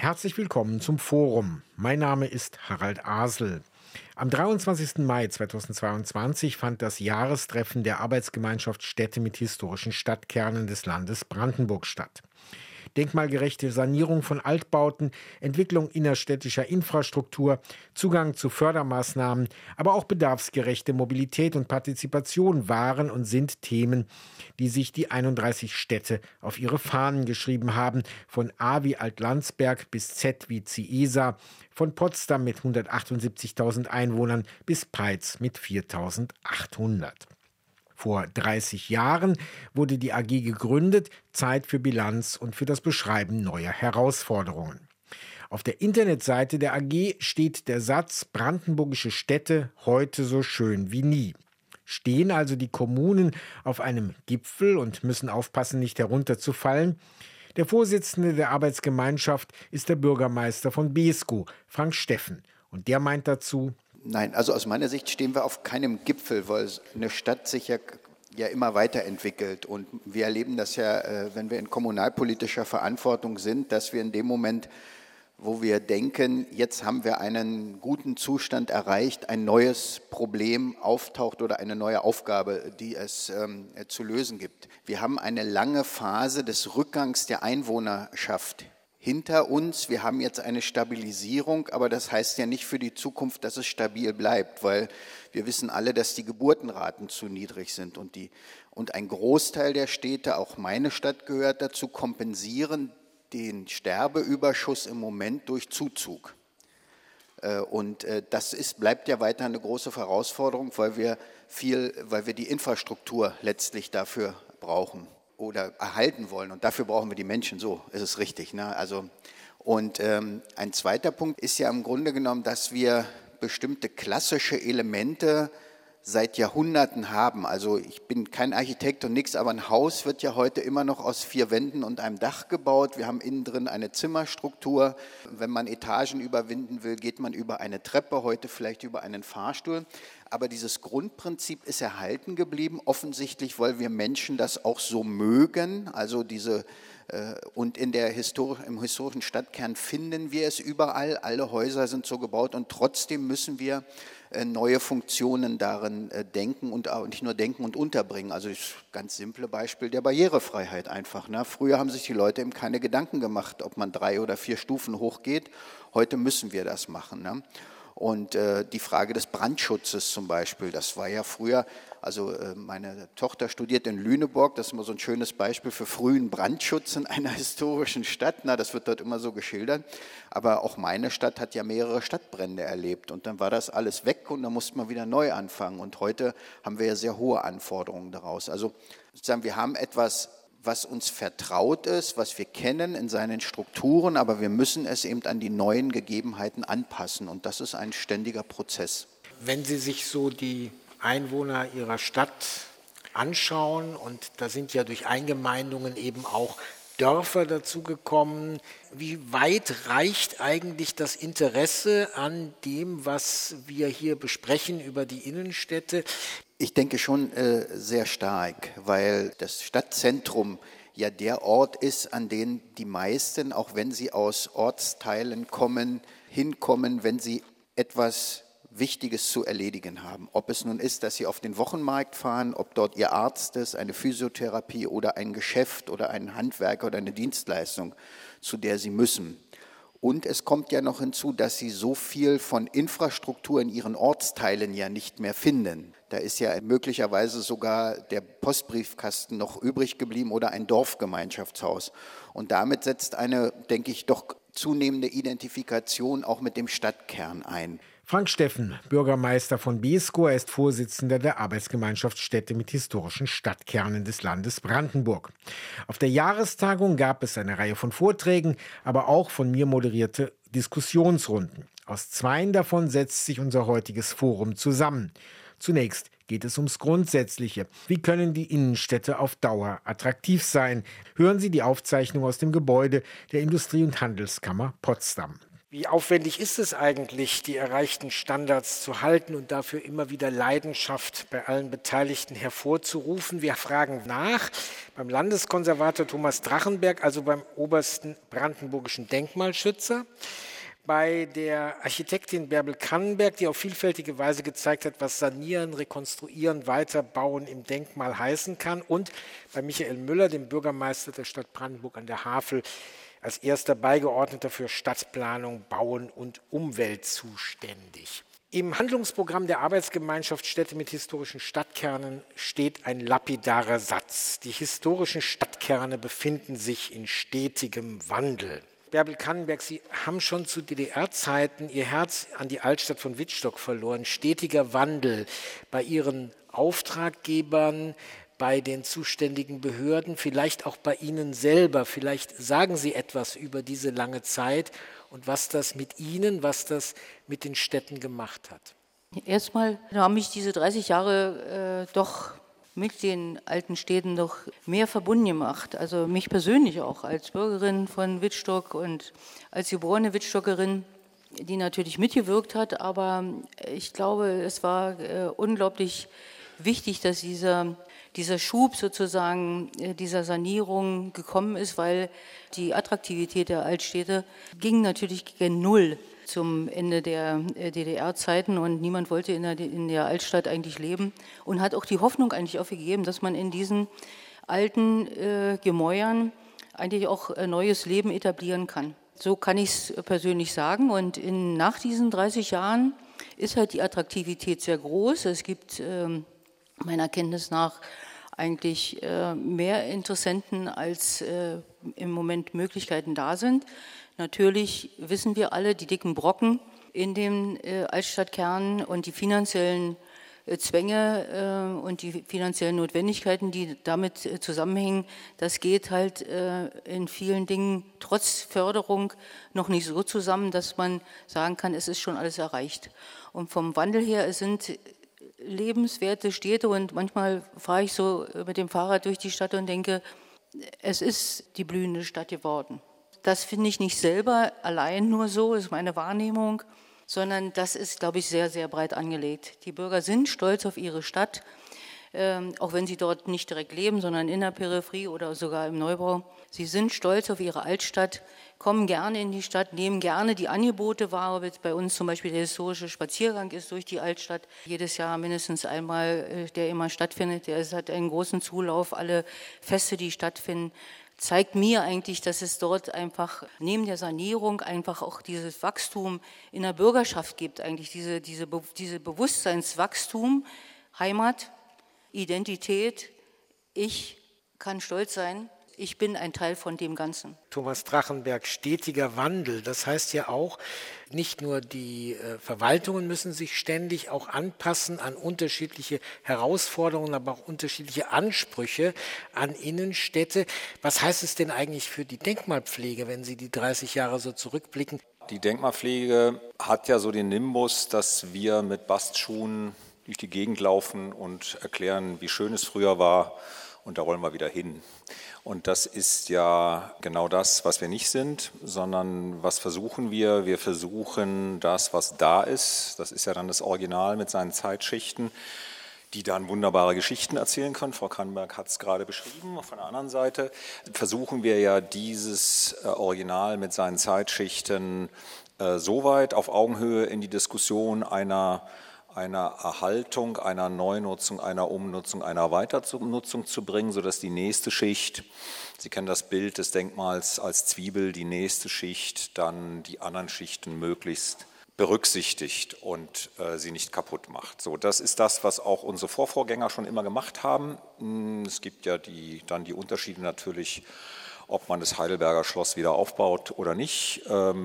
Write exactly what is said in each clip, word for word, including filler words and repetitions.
Herzlich willkommen zum Forum. Mein Name ist Harald Asel. Am dreiundzwanzigsten Mai zweitausendzweiundzwanzig fand das Jahrestreffen der Arbeitsgemeinschaft Städte mit historischen Stadtkernen des Landes Brandenburg statt. Denkmalgerechte Sanierung von Altbauten, Entwicklung innerstädtischer Infrastruktur, Zugang zu Fördermaßnahmen, aber auch bedarfsgerechte Mobilität und Partizipation waren und sind Themen, die sich die einunddreißig Städte auf ihre Fahnen geschrieben haben, von A wie Altlandsberg bis Z wie Ciesa, von Potsdam mit hundertachtundsiebzigtausend Einwohnern bis Peitz mit viertausendachthundert. Vor dreißig Jahren wurde die A G gegründet, Zeit für Bilanz und für das Beschreiben neuer Herausforderungen. Auf der Internetseite der A G steht der Satz: Brandenburgische Städte heute so schön wie nie. Stehen also die Kommunen auf einem Gipfel und müssen aufpassen, nicht herunterzufallen? Der Vorsitzende der Arbeitsgemeinschaft ist der Bürgermeister von Beeskow, Frank Steffen. Und der meint dazu: Nein, also aus meiner Sicht stehen wir auf keinem Gipfel, weil eine Stadt sich ja, ja immer weiterentwickelt. Und wir erleben das ja, wenn wir in kommunalpolitischer Verantwortung sind, dass wir in dem Moment, wo wir denken, jetzt haben wir einen guten Zustand erreicht, ein neues Problem auftaucht oder eine neue Aufgabe, die es ähm, zu lösen gibt. Wir haben eine lange Phase des Rückgangs der Einwohnerschaft hinter uns. Wir haben jetzt eine Stabilisierung, aber das heißt ja nicht für die Zukunft, dass es stabil bleibt, weil wir wissen alle, dass die Geburtenraten zu niedrig sind und, die, und ein Großteil der Städte, auch meine Stadt gehört dazu, kompensieren den Sterbeüberschuss im Moment durch Zuzug. Und das ist, bleibt ja weiter eine große Herausforderung, weil wir, viel, weil wir die Infrastruktur letztlich dafür brauchen oder erhalten wollen. Und dafür brauchen wir die Menschen, so ist es richtig. Ne? Also, und ähm, ein zweiter Punkt ist ja im Grunde genommen, dass wir bestimmte klassische Elemente seit Jahrhunderten haben. Also ich bin kein Architekt und nichts, aber ein Haus wird ja heute immer noch aus vier Wänden und einem Dach gebaut. Wir haben innen drin eine Zimmerstruktur. Wenn man Etagen überwinden will, geht man über eine Treppe, heute vielleicht über einen Fahrstuhl. Aber dieses Grundprinzip ist erhalten geblieben, offensichtlich, weil wir Menschen das auch so mögen. Also diese äh, und in der Histori- im historischen Stadtkern finden wir es überall. Alle Häuser sind so gebaut und trotzdem müssen wir äh, neue Funktionen darin äh, denken und auch nicht nur denken und unterbringen. Also das ganz simple Beispiel der Barrierefreiheit einfach. Ne? Früher haben sich die Leute eben keine Gedanken gemacht, ob man drei oder vier Stufen hochgeht. Heute müssen wir das machen. Ne? Und äh, die Frage des Brandschutzes zum Beispiel, das war ja früher, also äh, meine Tochter studiert in Lüneburg, das ist immer so ein schönes Beispiel für frühen Brandschutz in einer historischen Stadt, na, das wird dort immer so geschildert, aber auch meine Stadt hat ja mehrere Stadtbrände erlebt und dann war das alles weg und dann musste man wieder neu anfangen und heute haben wir ja sehr hohe Anforderungen daraus. Also sozusagen, wir haben etwas, was uns vertraut ist, was wir kennen in seinen Strukturen, aber wir müssen es eben an die neuen Gegebenheiten anpassen und das ist ein ständiger Prozess. Wenn Sie sich so die Einwohner Ihrer Stadt anschauen, und da sind ja durch Eingemeindungen eben auch Dörfer dazugekommen, wie weit reicht eigentlich das Interesse an dem, was wir hier besprechen über die Innenstädte? Ich denke schon äh, sehr stark, weil das Stadtzentrum ja der Ort ist, an den die meisten, auch wenn sie aus Ortsteilen kommen, hinkommen, wenn sie etwas Wichtiges zu erledigen haben. Ob es nun ist, dass sie auf den Wochenmarkt fahren, ob dort ihr Arzt ist, eine Physiotherapie oder ein Geschäft oder ein Handwerker oder eine Dienstleistung, zu der sie müssen. Und es kommt ja noch hinzu, dass sie so viel von Infrastruktur in ihren Ortsteilen ja nicht mehr finden. Da ist ja möglicherweise sogar der Postbriefkasten noch übrig geblieben oder ein Dorfgemeinschaftshaus. Und damit setzt eine, denke ich, doch zunehmende Identifikation auch mit dem Stadtkern ein. Frank Steffen, Bürgermeister von Beeskow, er ist Vorsitzender der Arbeitsgemeinschaft Städte mit historischen Stadtkernen des Landes Brandenburg. Auf der Jahrestagung gab es eine Reihe von Vorträgen, aber auch von mir moderierte Diskussionsrunden. Aus zweien davon setzt sich unser heutiges Forum zusammen. Zunächst geht es ums Grundsätzliche. Wie können die Innenstädte auf Dauer attraktiv sein? Hören Sie die Aufzeichnung aus dem Gebäude der Industrie- und Handelskammer Potsdam. Wie aufwendig ist es eigentlich, die erreichten Standards zu halten und dafür immer wieder Leidenschaft bei allen Beteiligten hervorzurufen? Wir fragen nach beim Landeskonservator Thomas Drachenberg, also beim obersten brandenburgischen Denkmalschützer, bei der Architektin Bärbel Kannenberg, die auf vielfältige Weise gezeigt hat, was Sanieren, Rekonstruieren, Weiterbauen im Denkmal heißen kann, und bei Michael Müller, dem Bürgermeister der Stadt Brandenburg an der Havel, als erster Beigeordneter für Stadtplanung, Bauen und Umwelt zuständig. Im Handlungsprogramm der Arbeitsgemeinschaft Städte mit historischen Stadtkernen steht ein lapidarer Satz: Die historischen Stadtkerne befinden sich in stetigem Wandel. Bärbel Kannenberg, Sie haben schon zu D D R-Zeiten Ihr Herz an die Altstadt von Wittstock verloren. Stetiger Wandel bei Ihren Auftraggebern, bei den zuständigen Behörden, vielleicht auch bei Ihnen selber. Vielleicht sagen Sie etwas über diese lange Zeit und was das mit Ihnen, was das mit den Städten gemacht hat. Erstmal haben mich diese dreißig Jahre äh, doch mit den alten Städten noch mehr verbunden gemacht. Also mich persönlich auch als Bürgerin von Wittstock und als geborene Wittstockerin, die natürlich mitgewirkt hat. Aber ich glaube, es war äh, unglaublich wichtig, dass dieser dieser Schub sozusagen dieser Sanierung gekommen ist, weil die Attraktivität der Altstädte ging natürlich gegen Null zum Ende der D D R-Zeiten und niemand wollte in der, in der Altstadt eigentlich leben und hat auch die Hoffnung eigentlich aufgegeben, dass man in diesen alten äh, Gemäuern eigentlich auch ein neues Leben etablieren kann. So kann ich es persönlich sagen, und in, nach diesen dreißig Jahren ist halt die Attraktivität sehr groß. Es gibt ähm, meiner Kenntnis nach eigentlich äh, mehr Interessenten, als äh, im Moment Möglichkeiten da sind. Natürlich wissen wir alle, die dicken Brocken in den äh, Altstadtkernen und die finanziellen äh, Zwänge äh, und die finanziellen Notwendigkeiten, die damit äh, zusammenhängen, das geht halt äh, in vielen Dingen trotz Förderung noch nicht so zusammen, dass man sagen kann, es ist schon alles erreicht. Und vom Wandel her, es sind lebenswerte Städte, und manchmal fahre ich so mit dem Fahrrad durch die Stadt und denke, es ist die blühende Stadt geworden. Das finde ich nicht selber allein nur so, ist meine Wahrnehmung, sondern das ist, glaube ich, sehr, sehr breit angelegt. Die Bürger sind stolz auf ihre Stadt, ähm, auch wenn sie dort nicht direkt leben, sondern in der Peripherie oder sogar im Neubau. Sie sind stolz auf ihre Altstadt, kommen gerne in die Stadt, nehmen gerne die Angebote wahr. Bei uns zum Beispiel der historische Spaziergang ist durch die Altstadt jedes Jahr mindestens einmal, der immer stattfindet. Der hat einen großen Zulauf, alle Feste, die stattfinden, zeigt mir eigentlich, dass es dort einfach neben der Sanierung einfach auch dieses Wachstum in der Bürgerschaft gibt, eigentlich diese, diese, diese Bewusstseinswachstum, Heimat, Identität, ich kann stolz sein, ich bin ein Teil von dem Ganzen. Thomas Drachenberg, stetiger Wandel, das heißt ja auch, nicht nur die äh, Verwaltungen müssen sich ständig auch anpassen an unterschiedliche Herausforderungen, aber auch unterschiedliche Ansprüche an Innenstädte. Was heißt es denn eigentlich für die Denkmalpflege, wenn Sie die dreißig Jahre so zurückblicken? Die Denkmalpflege hat ja so den Nimbus, dass wir mit Bastschuhen durch die Gegend laufen und erklären, wie schön es früher war, und da wollen wir wieder hin. Und das ist ja genau das, was wir nicht sind, sondern was versuchen wir? Wir versuchen das, was da ist, das ist ja dann das Original mit seinen Zeitschichten, die dann wunderbare Geschichten erzählen können. Frau Kannenberg hat es gerade beschrieben. Von der anderen Seite versuchen wir ja dieses Original mit seinen Zeitschichten äh, so weit auf Augenhöhe in die Diskussion einer einer Erhaltung, einer Neunutzung, einer Umnutzung, einer Weiternutzung zu bringen, sodass die nächste Schicht, Sie kennen das Bild des Denkmals als Zwiebel, die nächste Schicht dann die anderen Schichten möglichst berücksichtigt und äh, sie nicht kaputt macht. So, das ist das, was auch unsere Vorvorgänger schon immer gemacht haben. Es gibt ja die, dann die Unterschiede natürlich, ob man das Heidelberger Schloss wieder aufbaut oder nicht.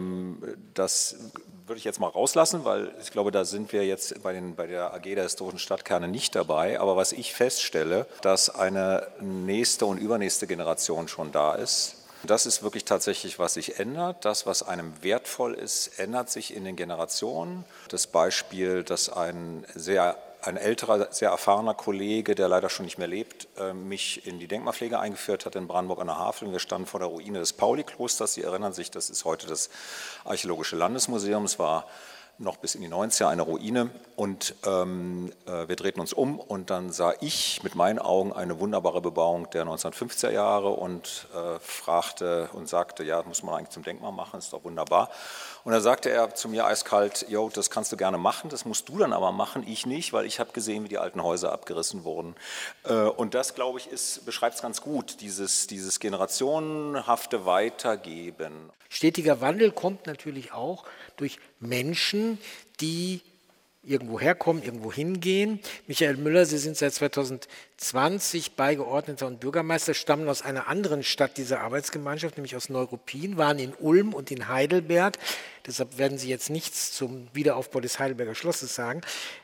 Das würde ich jetzt mal rauslassen, weil ich glaube, da sind wir jetzt bei, den, bei der A G der historischen Stadtkerne nicht dabei. Aber was ich feststelle, dass eine nächste und übernächste Generation schon da ist. Das ist wirklich tatsächlich, was sich ändert. Das, was einem wertvoll ist, ändert sich in den Generationen. Das Beispiel, dass ein sehr ein älterer, sehr erfahrener Kollege, der leider schon nicht mehr lebt, mich in die Denkmalpflege eingeführt hat in Brandenburg an der Havel. Wir standen vor der Ruine des Pauli-Klosters. Sie erinnern sich, das ist heute das Archäologische Landesmuseum. Es war noch bis in die neunziger eine Ruine und ähm, äh, wir drehten uns um und dann sah ich mit meinen Augen eine wunderbare Bebauung der neunzehnhundertfünfziger Jahre und äh, fragte und sagte, ja, das muss man eigentlich zum Denkmal machen, ist doch wunderbar. Und da sagte er zu mir eiskalt, jo, das kannst du gerne machen, das musst du dann aber machen, ich nicht, weil ich habe gesehen, wie die alten Häuser abgerissen wurden. Äh, und das, glaube ich, beschreibt es ganz gut, dieses, dieses generationenhafte Weitergeben. Stetiger Wandel kommt natürlich auch durch Menschen, die irgendwo herkommen, irgendwo hingehen. Michael Müller, Sie sind seit zweitausendzwanzig Beigeordneter und Bürgermeister, stammen aus einer anderen Stadt dieser Arbeitsgemeinschaft, nämlich aus Neuruppin, waren in Ulm und in Heidelberg. Deshalb werden Sie jetzt nichts zum Wiederaufbau des Heidelberger Schlosses sagen.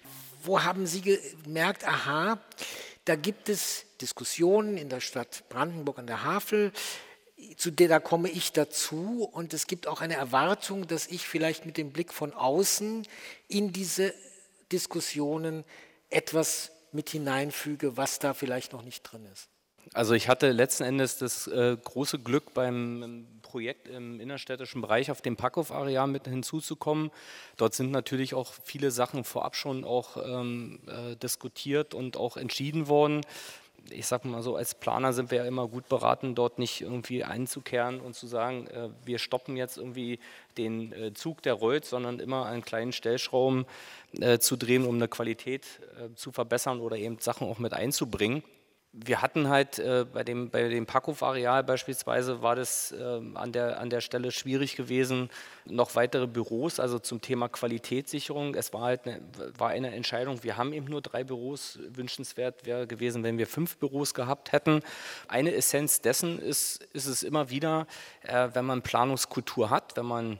Wo haben Sie gemerkt, aha, da gibt es Diskussionen in der Stadt Brandenburg an der Havel, zu der da komme ich dazu und es gibt auch eine Erwartung, dass ich vielleicht mit dem Blick von außen in diese Diskussionen etwas mit hineinfüge, was da vielleicht noch nicht drin ist. Also ich hatte letzten Endes das äh, große Glück, beim Projekt im innerstädtischen Bereich auf dem Packhof-Areal mit hinzuzukommen. Dort sind natürlich auch viele Sachen vorab schon auch ähm, äh, diskutiert und auch entschieden worden. Ich sage mal so, als Planer sind wir ja immer gut beraten, dort nicht irgendwie einzukehren und zu sagen, äh, wir stoppen jetzt irgendwie den äh, Zug, der rollt, sondern immer an kleinen Stellschrauben äh, zu drehen, um eine Qualität äh, zu verbessern oder eben Sachen auch mit einzubringen. Wir hatten halt äh, bei dem, bei dem Packhof-Areal beispielsweise war das äh, an der, an der Stelle schwierig gewesen, noch weitere Büros, also zum Thema Qualitätssicherung. Es war halt eine, war eine Entscheidung, wir haben eben nur drei Büros, wünschenswert wäre gewesen, wenn wir fünf Büros gehabt hätten. Eine Essenz dessen ist, ist es immer wieder, äh, wenn man Planungskultur hat, wenn man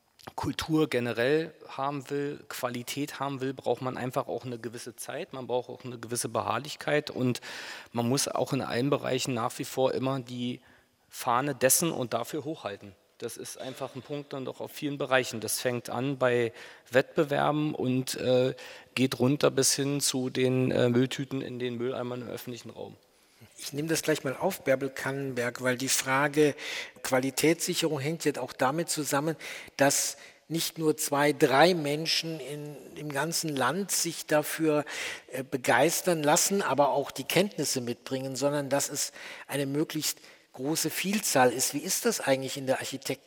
Kultur generell haben will, Qualität haben will, braucht man einfach auch eine gewisse Zeit, man braucht auch eine gewisse Beharrlichkeit und man muss auch in allen Bereichen nach wie vor immer die Fahne dessen und dafür hochhalten. Das ist einfach ein Punkt dann doch auf vielen Bereichen. Das fängt an bei Wettbewerben und äh, geht runter bis hin zu den äh, Mülltüten in den Mülleimern im öffentlichen Raum. Ich nehme das gleich mal auf, Bärbel Kannenberg, weil die Frage Qualitätssicherung hängt jetzt auch damit zusammen, dass nicht nur zwei, drei Menschen in, im ganzen Land sich dafür äh, begeistern lassen, aber auch die Kenntnisse mitbringen, sondern dass es eine möglichst große Vielzahl ist. Wie ist das eigentlich in der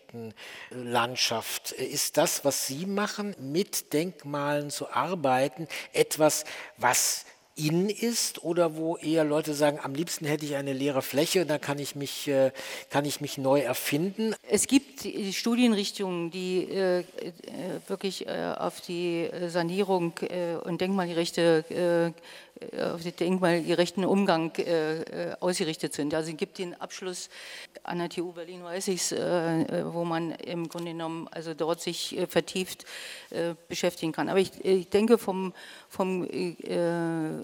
Architektenlandschaft? Ist das, was Sie machen, mit Denkmalen zu arbeiten, etwas, was in ist oder wo eher Leute sagen, am liebsten hätte ich eine leere Fläche und dann kann ich mich, äh, kann ich mich neu erfinden? Es gibt Studienrichtungen, die äh, wirklich äh, auf die Sanierung äh, und denkmalgerechte, äh, auf den denkmalgerechten Umgang äh, ausgerichtet sind. Also es gibt den Abschluss an der T U Berlin, weiß ich es, äh, wo man im Grunde genommen also dort sich äh, vertieft äh, beschäftigen kann. Aber ich, ich denke vom, vom äh,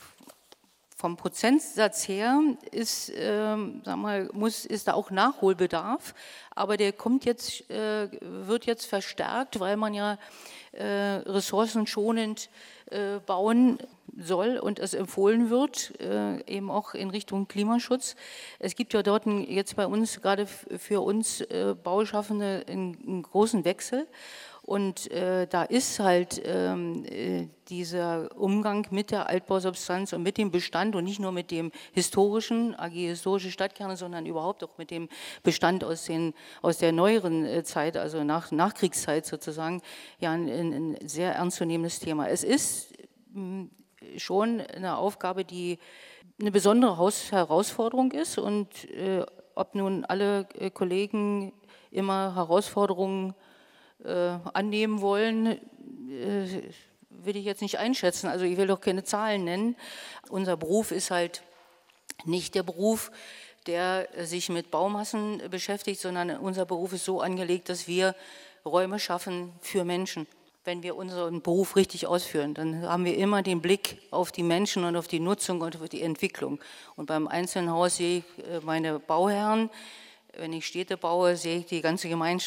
Vom Prozentsatz her ist, äh, sag mal, muss, ist da auch Nachholbedarf, aber der kommt jetzt, äh, wird jetzt verstärkt, weil man ja äh, ressourcenschonend äh, bauen soll und es empfohlen wird, äh, eben auch in Richtung Klimaschutz. Es gibt ja dort ein, jetzt bei uns, gerade für uns äh, Bauschaffende, einen, einen großen Wechsel. Und äh, da ist halt ähm, äh, dieser Umgang mit der Altbausubstanz und mit dem Bestand und nicht nur mit dem historischen, A G historische Stadtkerne, sondern überhaupt auch mit dem Bestand aus, den, aus der neueren äh, Zeit, also nach Nachkriegszeit sozusagen, ja ein, ein sehr ernstzunehmendes Thema. Es ist mh, schon eine Aufgabe, die eine besondere Haus- Herausforderung ist und äh, ob nun alle äh, Kollegen immer Herausforderungen Äh, annehmen wollen, äh, will ich jetzt nicht einschätzen. Also ich will doch keine Zahlen nennen. Unser Beruf ist halt nicht der Beruf, der sich mit Baumassen beschäftigt, sondern unser Beruf ist so angelegt, dass wir Räume schaffen für Menschen. Wenn wir unseren Beruf richtig ausführen, dann haben wir immer den Blick auf die Menschen und auf die Nutzung und auf die Entwicklung. Und beim Einzelhaus sehe ich meine Bauherren. Wenn ich Städte baue, sehe ich die ganze Gemeinschaft.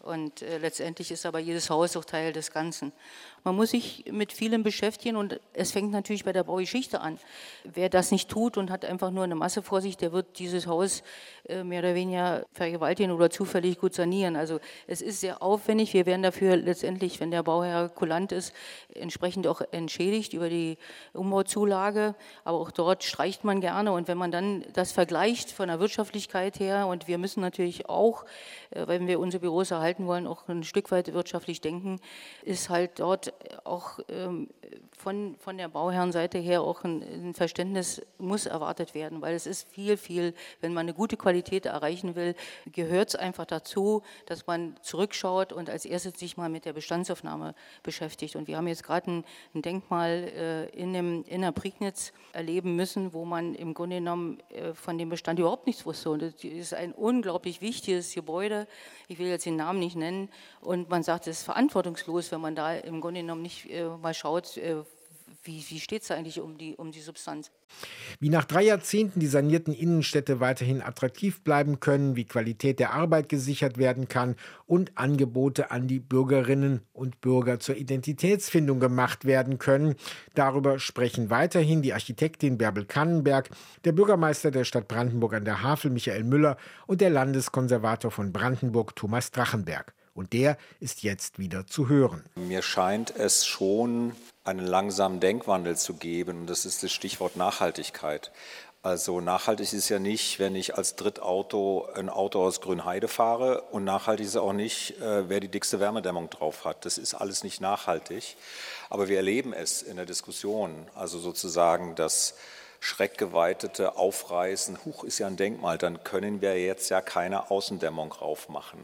Und äh, letztendlich ist aber jedes Haus auch Teil des Ganzen. Man muss sich mit vielem beschäftigen und es fängt natürlich bei der Baugeschichte an. Wer das nicht tut und hat einfach nur eine Masse vor sich, der wird dieses Haus äh, mehr oder weniger vergewaltigen oder zufällig gut sanieren. Also es ist sehr aufwendig. Wir werden dafür letztendlich, wenn der Bauherr kulant ist, entsprechend auch entschädigt über die Umbauzulage. Aber auch dort streicht man gerne. Und wenn man dann das vergleicht von der Wirtschaftlichkeit her, und wir müssen natürlich auch, äh, wenn wir unsere Büros erhalten wollen, auch ein Stück weit wirtschaftlich denken, ist halt dort auch ähm, von, von der Bauherrenseite her auch ein, ein Verständnis muss erwartet werden, weil es ist viel, viel, wenn man eine gute Qualität erreichen will, gehört es einfach dazu, dass man zurückschaut und als erstes sich mal mit der Bestandsaufnahme beschäftigt. Und wir haben jetzt gerade ein, ein Denkmal äh, in, dem, in der Prignitz erleben müssen, wo man im Grunde genommen äh, von dem Bestand überhaupt nichts wusste. Und das ist ein unglaublich wichtiges Gebäude. Ich will jetzt den Namen nicht nennen. Und man sagt, es ist verantwortungslos, wenn man da im Grunde genommen nicht äh, mal schaut, äh, wie, wie steht es eigentlich um die, um die Substanz. Wie nach drei Jahrzehnten die sanierten Innenstädte weiterhin attraktiv bleiben können, wie Qualität der Arbeit gesichert werden kann und Angebote an die Bürgerinnen und Bürger zur Identitätsfindung gemacht werden können. Darüber sprechen weiterhin die Architektin Bärbel Kannenberg, der Bürgermeister der Stadt Brandenburg an der Havel Michael Müller und der Landeskonservator von Brandenburg Thomas Drachenberg. Und der ist jetzt wieder zu hören. Mir scheint es schon einen langsamen Denkwandel zu geben. Und das ist das Stichwort Nachhaltigkeit. Also nachhaltig ist ja nicht, wenn ich als Drittauto ein Auto aus Grünheide fahre. Und nachhaltig ist auch nicht, äh, wer die dickste Wärmedämmung drauf hat. Das ist alles nicht nachhaltig. Aber wir erleben es in der Diskussion. Also sozusagen das schreckgeweitete Aufreißen. Huch, ist ja ein Denkmal, dann können wir jetzt ja keine Außendämmung drauf machen.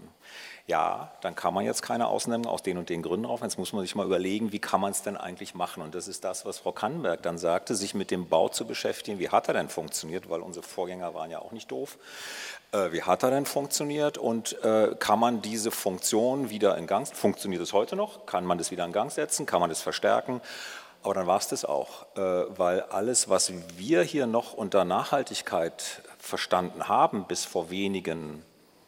Ja, dann kann man jetzt keine Außendämmung aus den und den Gründen drauf. Jetzt muss man sich mal überlegen, wie kann man es denn eigentlich machen? Und das ist das, was Frau Kannenberg dann sagte, sich mit dem Bau zu beschäftigen. Wie hat er denn funktioniert? Weil unsere Vorgänger waren ja auch nicht doof. Äh, wie hat er denn funktioniert? Und äh, kann man diese Funktion wieder in Gang setzen? Funktioniert es heute noch? Kann man das wieder in Gang setzen? Kann man das verstärken? Aber dann war es das auch, äh, weil alles, was wir hier noch unter Nachhaltigkeit verstanden haben, bis vor wenigen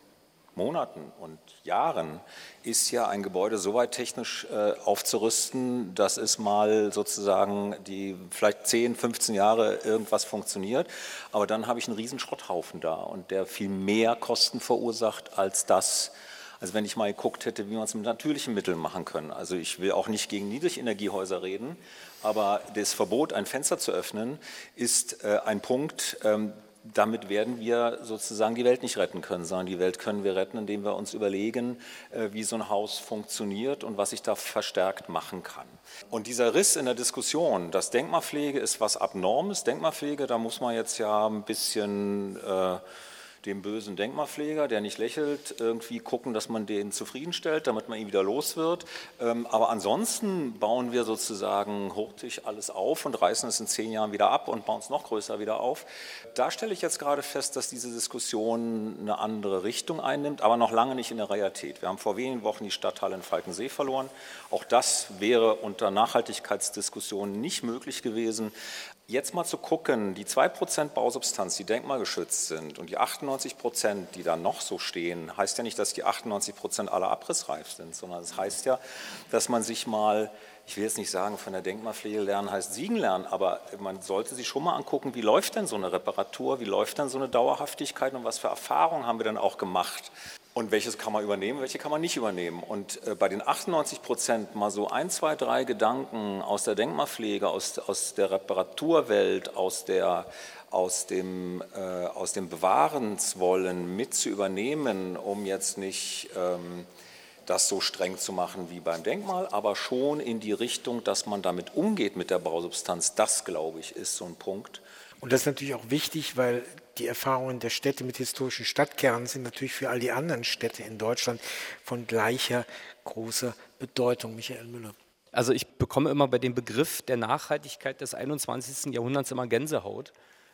Monaten und Jahren, ist ja ein Gebäude so weit technisch äh, aufzurüsten, dass es mal sozusagen die vielleicht zehn, fünfzehn Jahre irgendwas funktioniert, aber dann habe ich einen riesen Schrotthaufen da und der viel mehr Kosten verursacht als das, als wenn ich mal geguckt hätte, wie man es mit natürlichen Mitteln machen können. Also ich will auch nicht gegen Niedrigenergiehäuser reden, aber das Verbot, ein Fenster zu öffnen, ist äh, ein Punkt, ähm, damit werden wir sozusagen die Welt nicht retten können, sondern die Welt können wir retten, indem wir uns überlegen, wie so ein Haus funktioniert und was ich da verstärkt machen kann. Und dieser Riss in der Diskussion, dass Denkmalpflege ist was Abnormes, Denkmalpflege, da muss man jetzt ja ein bisschen äh, dem bösen Denkmalpfleger, der nicht lächelt, irgendwie gucken, dass man den zufriedenstellt, damit man ihn wieder los wird. Aber ansonsten bauen wir sozusagen hurtig alles auf und reißen es in zehn Jahren wieder ab und bauen es noch größer wieder auf. Da stelle ich jetzt gerade fest, dass diese Diskussion eine andere Richtung einnimmt, aber noch lange nicht in der Realität. Wir haben vor wenigen Wochen die Stadthalle in Falkensee verloren. Auch das wäre unter Nachhaltigkeitsdiskussionen nicht möglich gewesen. Jetzt mal zu gucken, die zwei Prozent Bausubstanz, die denkmalgeschützt sind und die achtundneunzig Prozent, die da noch so stehen, heißt ja nicht, dass die achtundneunzig Prozent alle abrissreif sind, sondern das heißt ja, dass man sich mal, ich will jetzt nicht sagen, von der Denkmalpflege lernen heißt siegen lernen, aber man sollte sich schon mal angucken, wie läuft denn so eine Reparatur, wie läuft denn so eine Dauerhaftigkeit und was für Erfahrungen haben wir denn auch gemacht? Und welches kann man übernehmen, welche kann man nicht übernehmen? Und äh, bei den achtundneunzig Prozent mal so ein, zwei, drei Gedanken aus der Denkmalpflege, aus, aus der Reparaturwelt, aus, der, aus, dem, äh, aus dem Bewahrenswollen mit zu übernehmen, um jetzt nicht ähm, das so streng zu machen wie beim Denkmal, aber schon in die Richtung, dass man damit umgeht mit der Bausubstanz, das, glaube ich, ist so ein Punkt. Und das ist natürlich auch wichtig, weil die Erfahrungen der Städte mit historischen Stadtkernen sind natürlich für all die anderen Städte in Deutschland von gleicher großer Bedeutung. Michael Müller. Also ich bekomme immer bei dem Begriff der Nachhaltigkeit des einundzwanzigsten Jahrhunderts immer Gänsehaut,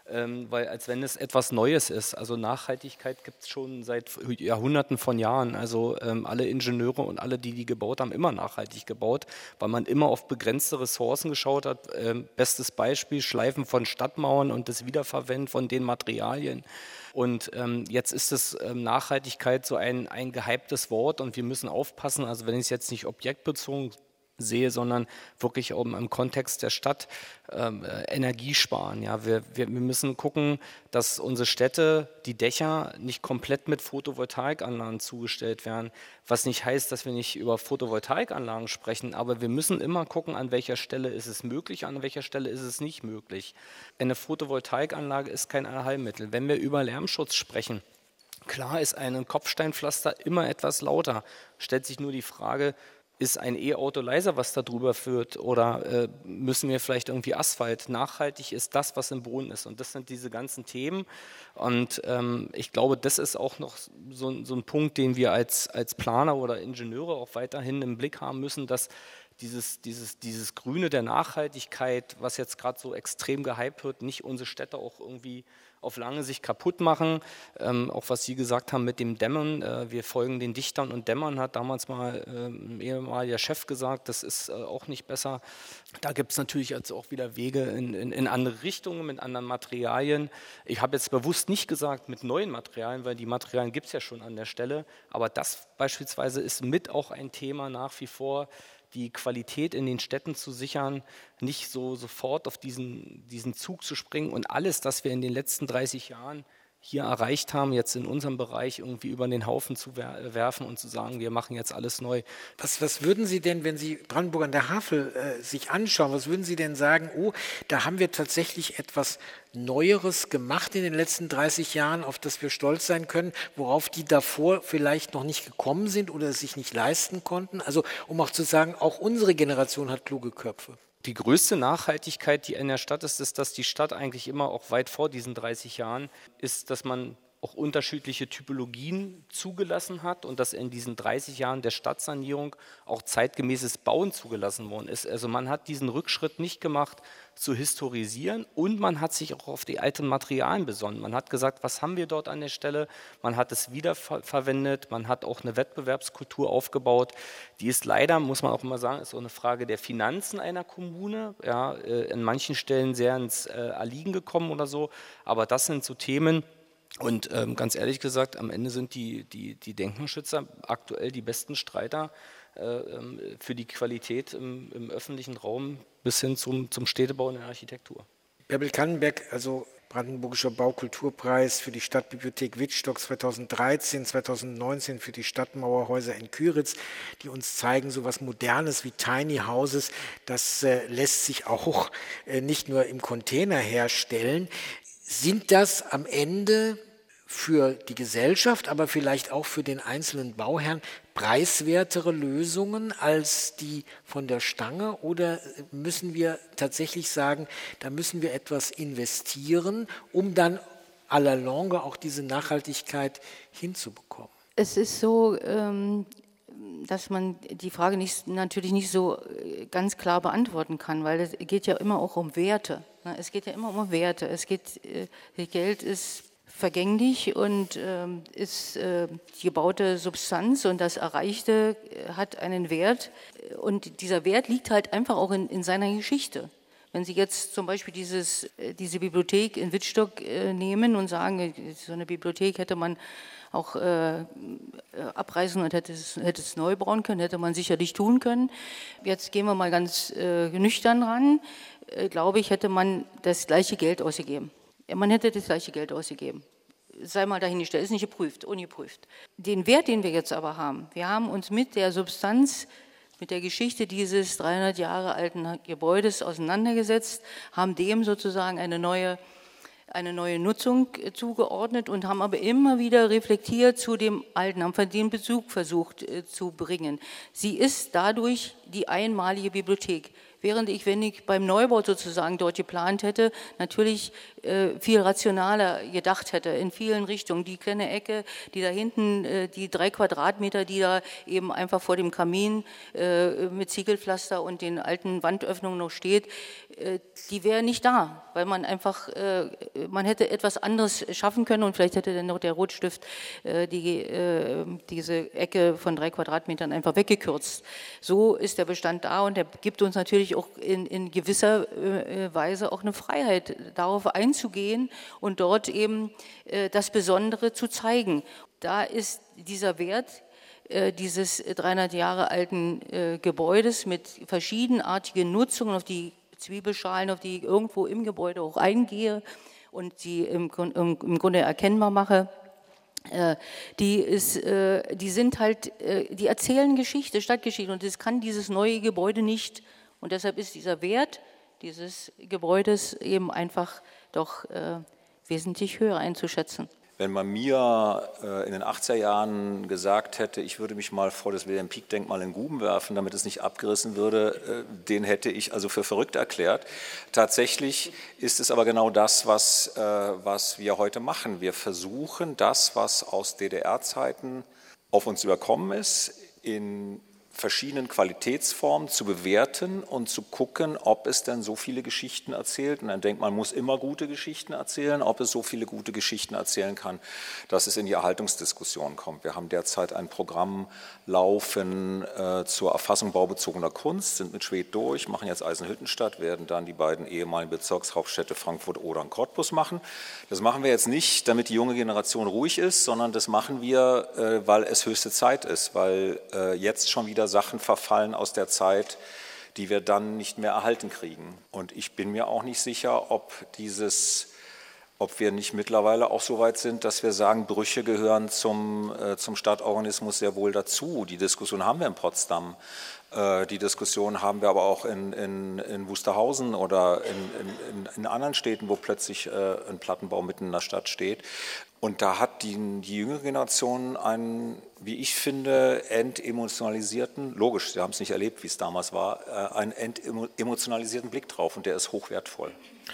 ähm, weil als wenn es etwas Neues ist. Also Nachhaltigkeit gibt es schon seit Jahrhunderten von Jahren. Also ähm, alle Ingenieure und alle, die die gebaut haben, immer nachhaltig gebaut, weil man immer auf begrenzte Ressourcen geschaut hat. Ähm, bestes Beispiel, Schleifen von Stadtmauern und das Wiederverwenden von den Materialien. Und ähm, jetzt ist es ähm, Nachhaltigkeit so ein, ein gehyptes Wort und wir müssen aufpassen, also wenn ich es jetzt nicht objektbezogen sehe, sondern wirklich auch im Kontext der Stadt ähm, Energie sparen. Ja, wir, wir, wir müssen gucken, dass unsere Städte, die Dächer nicht komplett mit Photovoltaikanlagen zugestellt werden, was nicht heißt, dass wir nicht über Photovoltaikanlagen sprechen, aber wir müssen immer gucken, an welcher Stelle ist es möglich, an welcher Stelle ist es nicht möglich. Eine Photovoltaikanlage ist kein Allheilmittel. Wenn wir über Lärmschutz sprechen, klar ist ein Kopfsteinpflaster immer etwas lauter, stellt sich nur die Frage, ist ein E-Auto leiser, was da drüber führt, oder äh, müssen wir vielleicht irgendwie Asphalt? Nachhaltig ist das, was im Boden ist, und das sind diese ganzen Themen, und ähm, ich glaube, das ist auch noch so, so ein Punkt, den wir als, als Planer oder Ingenieure auch weiterhin im Blick haben müssen, dass dieses, dieses, dieses Grüne der Nachhaltigkeit, was jetzt gerade so extrem gehypt wird, nicht unsere Städte auch irgendwie auf lange Sicht kaputt machen. Ähm, auch was Sie gesagt haben mit dem Dämmern, äh, wir folgen den Dichtern und Dämmern, hat damals mal äh, ein ehemaliger Chef gesagt, das ist äh, auch nicht besser. Da gibt es natürlich jetzt auch wieder Wege in, in, in andere Richtungen, mit anderen Materialien. Ich habe jetzt bewusst nicht gesagt mit neuen Materialien, weil die Materialien gibt es ja schon an der Stelle, aber das beispielsweise ist mit auch ein Thema nach wie vor, die Qualität in den Städten zu sichern, nicht so sofort auf diesen, diesen Zug zu springen und alles, das wir in den letzten dreißig Jahren hier erreicht haben, jetzt in unserem Bereich irgendwie über den Haufen zu wer- werfen und zu sagen, wir machen jetzt alles neu. Was, was würden Sie denn, wenn Sie Brandenburg an der Havel äh, sich anschauen, was würden Sie denn sagen, oh, da haben wir tatsächlich etwas Neueres gemacht in den letzten dreißig Jahren, auf das wir stolz sein können, worauf die davor vielleicht noch nicht gekommen sind oder es sich nicht leisten konnten? Also um auch zu sagen, auch unsere Generation hat kluge Köpfe. Die größte Nachhaltigkeit, die in der Stadt ist, ist, dass die Stadt eigentlich immer auch weit vor diesen dreißig Jahren ist, dass man auch unterschiedliche Typologien zugelassen hat und dass in diesen dreißig Jahren der Stadtsanierung auch zeitgemäßes Bauen zugelassen worden ist. Also man hat diesen Rückschritt nicht gemacht, zu historisieren, und man hat sich auch auf die alten Materialien besonnen. Man hat gesagt, was haben wir dort an der Stelle? Man hat es wiederverwendet, man hat auch eine Wettbewerbskultur aufgebaut. Die ist leider, muss man auch immer sagen, ist auch eine Frage der Finanzen einer Kommune. Ja, in manchen Stellen sehr ins Erliegen gekommen oder so, aber das sind so Themen. Und ähm, ganz ehrlich gesagt, am Ende sind die, die, die Denkmalschützer aktuell die besten Streiter äh, für die Qualität im, im öffentlichen Raum bis hin zum, zum Städtebau und der Architektur. Bärbel Kannenberg, also Brandenburgischer Baukulturpreis für die Stadtbibliothek Wittstock zweitausenddreizehn, zweitausendneunzehn für die Stadtmauerhäuser in Kyritz, die uns zeigen, so was Modernes wie Tiny Houses, das äh, lässt sich auch äh, nicht nur im Container herstellen. Sind das am Ende für die Gesellschaft, aber vielleicht auch für den einzelnen Bauherrn preiswertere Lösungen als die von der Stange? Oder müssen wir tatsächlich sagen, da müssen wir etwas investieren, um dann à la longue auch diese Nachhaltigkeit hinzubekommen? Es ist so, dass man die Frage nicht, natürlich nicht so ganz klar beantworten kann, weil es geht ja immer auch um Werte. Es geht ja immer um Werte. Es geht, Geld ist vergänglich und ist die gebaute Substanz, und das Erreichte hat einen Wert, und dieser Wert liegt halt einfach auch in, in seiner Geschichte. Wenn Sie jetzt zum Beispiel dieses, diese Bibliothek in Wittstock nehmen und sagen, so eine Bibliothek hätte man auch äh, abreißen und hätte es, hätte es neu bauen können, hätte man sicherlich tun können. Jetzt gehen wir mal ganz äh, nüchtern ran. Äh, glaube ich, hätte man das gleiche Geld ausgegeben. Ja, man hätte das gleiche Geld ausgegeben. Sei mal dahingestellt, ist nicht geprüft, ungeprüft. Den Wert, den wir jetzt aber haben, wir haben uns mit der Substanz, mit der Geschichte dieses dreihundert Jahre alten Gebäudes auseinandergesetzt, haben dem sozusagen eine neue eine neue Nutzung zugeordnet und haben aber immer wieder reflektiert zu dem Alten, haben den Bezug versucht äh, zu bringen. Sie ist dadurch die einmalige Bibliothek. während ich, wenn ich beim Neubau sozusagen dort geplant hätte, natürlich äh, viel rationaler gedacht hätte, in vielen Richtungen. Die kleine Ecke, die da hinten, äh, die drei Quadratmeter, die da eben einfach vor dem Kamin äh, mit Ziegelpflaster und den alten Wandöffnungen noch steht, äh, die wäre nicht da, weil man einfach, äh, man hätte etwas anderes schaffen können und vielleicht hätte dann noch der Rotstift äh, die, äh, diese Ecke von drei Quadratmetern einfach weggekürzt. So ist der Bestand da und der gibt uns natürlich auch in, in gewisser äh, Weise auch eine Freiheit, darauf einzugehen und dort eben äh, das Besondere zu zeigen. Da ist dieser Wert äh, dieses dreihundert Jahre alten äh, Gebäudes mit verschiedenartigen Nutzungen, auf die Zwiebelschalen, auf die ich irgendwo im Gebäude auch eingehe und die im, im, im Grunde erkennbar mache. Die, ist, die sind halt, die erzählen Geschichte, Stadtgeschichte und das kann dieses neue Gebäude nicht. Und deshalb ist dieser Wert dieses Gebäudes eben einfach doch wesentlich höher einzuschätzen. Wenn man mir äh, in den achtziger Jahren gesagt hätte, ich würde mich mal vor das Wilhelm-Pieck-Denkmal in Guben werfen, damit es nicht abgerissen würde, äh, den hätte ich also für verrückt erklärt. Tatsächlich ist es aber genau das, was, äh, was wir heute machen. Wir versuchen das, was aus D D R-Zeiten auf uns überkommen ist, in verschiedenen Qualitätsformen zu bewerten und zu gucken, ob es denn so viele Geschichten erzählt. Und ein Denkmal muss immer gute Geschichten erzählen, ob es so viele gute Geschichten erzählen kann, dass es in die Erhaltungsdiskussion kommt. Wir haben derzeit ein Programm laufen äh, zur Erfassung baubezogener Kunst, sind mit Schwedt durch, machen jetzt Eisenhüttenstadt, werden dann die beiden ehemaligen Bezirkshauptstädte Frankfurt oder und Cottbus machen. Das machen wir jetzt nicht, damit die junge Generation ruhig ist, sondern das machen wir, äh, weil es höchste Zeit ist, weil äh, jetzt schon wieder Sachen verfallen aus der Zeit, die wir dann nicht mehr erhalten kriegen. Und ich bin mir auch nicht sicher, ob dieses, ob wir nicht mittlerweile auch so weit sind, dass wir sagen, Brüche gehören zum, äh, zum Stadtorganismus sehr wohl dazu. Die Diskussion haben wir in Potsdam. Äh, die Diskussion haben wir aber auch in, in, in Wusterhausen oder in, in, in anderen Städten, wo plötzlich äh, ein Plattenbau mitten in der Stadt steht. Und da hat die, die jüngere Generation einen, wie ich finde, entemotionalisierten, logisch, sie haben es nicht erlebt, wie es damals war, einen entemotionalisierten Blick drauf und der ist hochwertvoll.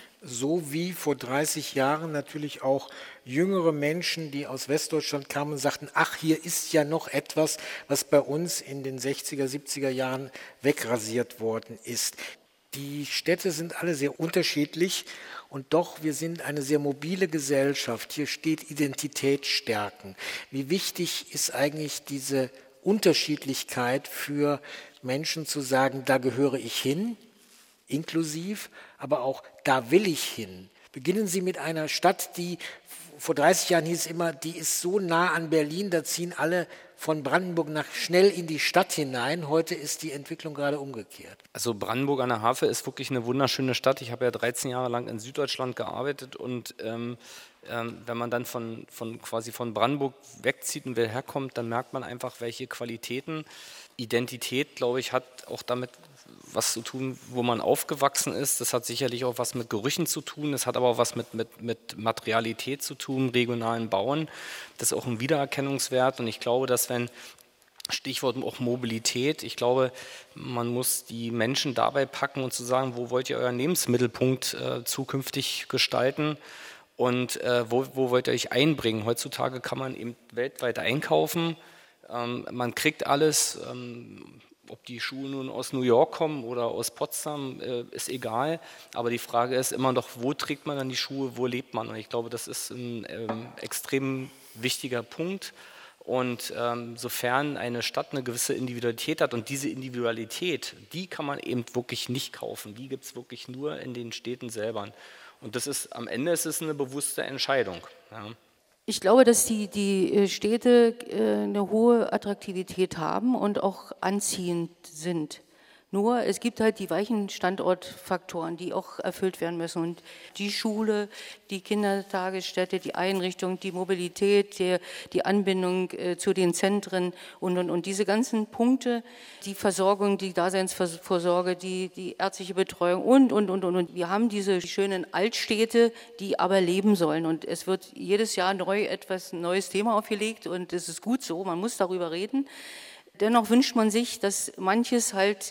So wie vor dreißig Jahren natürlich auch jüngere Menschen, die aus Westdeutschland kamen und sagten, ach, hier ist ja noch etwas, was bei uns in den sechziger, siebziger Jahren wegrasiert worden ist. Die Städte sind alle sehr unterschiedlich und doch, wir sind eine sehr mobile Gesellschaft. Hier steht Identität stärken. Wie wichtig ist eigentlich diese Unterschiedlichkeit für Menschen zu sagen, da gehöre ich hin, inklusiv, aber auch da will ich hin. Beginnen Sie mit einer Stadt, die vor dreißig Jahren hieß immer, die ist so nah an Berlin, da ziehen alle von Brandenburg nach schnell in die Stadt hinein. Heute ist die Entwicklung gerade umgekehrt. Also Brandenburg an der Havel ist wirklich eine wunderschöne Stadt. Ich habe ja dreizehn Jahre lang in Süddeutschland gearbeitet und ähm, ähm, wenn man dann von, von quasi von Brandenburg wegzieht und wieder herkommt, dann merkt man einfach, welche Qualitäten. Identität, glaube ich, hat auch damit was zu tun, wo man aufgewachsen ist. Das hat sicherlich auch was mit Gerüchen zu tun. Das hat aber auch was mit, mit, mit Materialität zu tun, regionalen Bauen. Das ist auch ein Wiedererkennungswert. Und ich glaube, dass wenn, Stichwort auch Mobilität, ich glaube, man muss die Menschen dabei packen und zu sagen, wo wollt ihr euren Lebensmittelpunkt äh, zukünftig gestalten und äh, wo, wo wollt ihr euch einbringen. Heutzutage kann man eben weltweit einkaufen. Ähm, man kriegt alles. Ähm, Ob die Schuhe nun aus New York kommen oder aus Potsdam, äh, ist egal. Aber die Frage ist immer noch, wo trägt man dann die Schuhe, wo lebt man? Und ich glaube, das ist ein ähm, extrem wichtiger Punkt. Und ähm, sofern eine Stadt eine gewisse Individualität hat und diese Individualität, die kann man eben wirklich nicht kaufen. Die gibt es wirklich nur in den Städten selber. Und das ist, am Ende ist es eine bewusste Entscheidung. Ja. Ich glaube, dass die, die Städte eine hohe Attraktivität haben und auch anziehend sind. Nur es gibt halt die weichen Standortfaktoren, die auch erfüllt werden müssen. Und die Schule, die Kindertagesstätte, die Einrichtung, die Mobilität, die, die Anbindung äh, zu den Zentren und, und, und diese ganzen Punkte, die Versorgung, die Daseinsvorsorge, die, die ärztliche Betreuung und, und, und, und. Und wir haben diese schönen Altstädte, die aber leben sollen. Und es wird jedes Jahr neu etwas ein neues Thema aufgelegt und das ist gut so, man muss darüber reden. Dennoch wünscht man sich, dass manches halt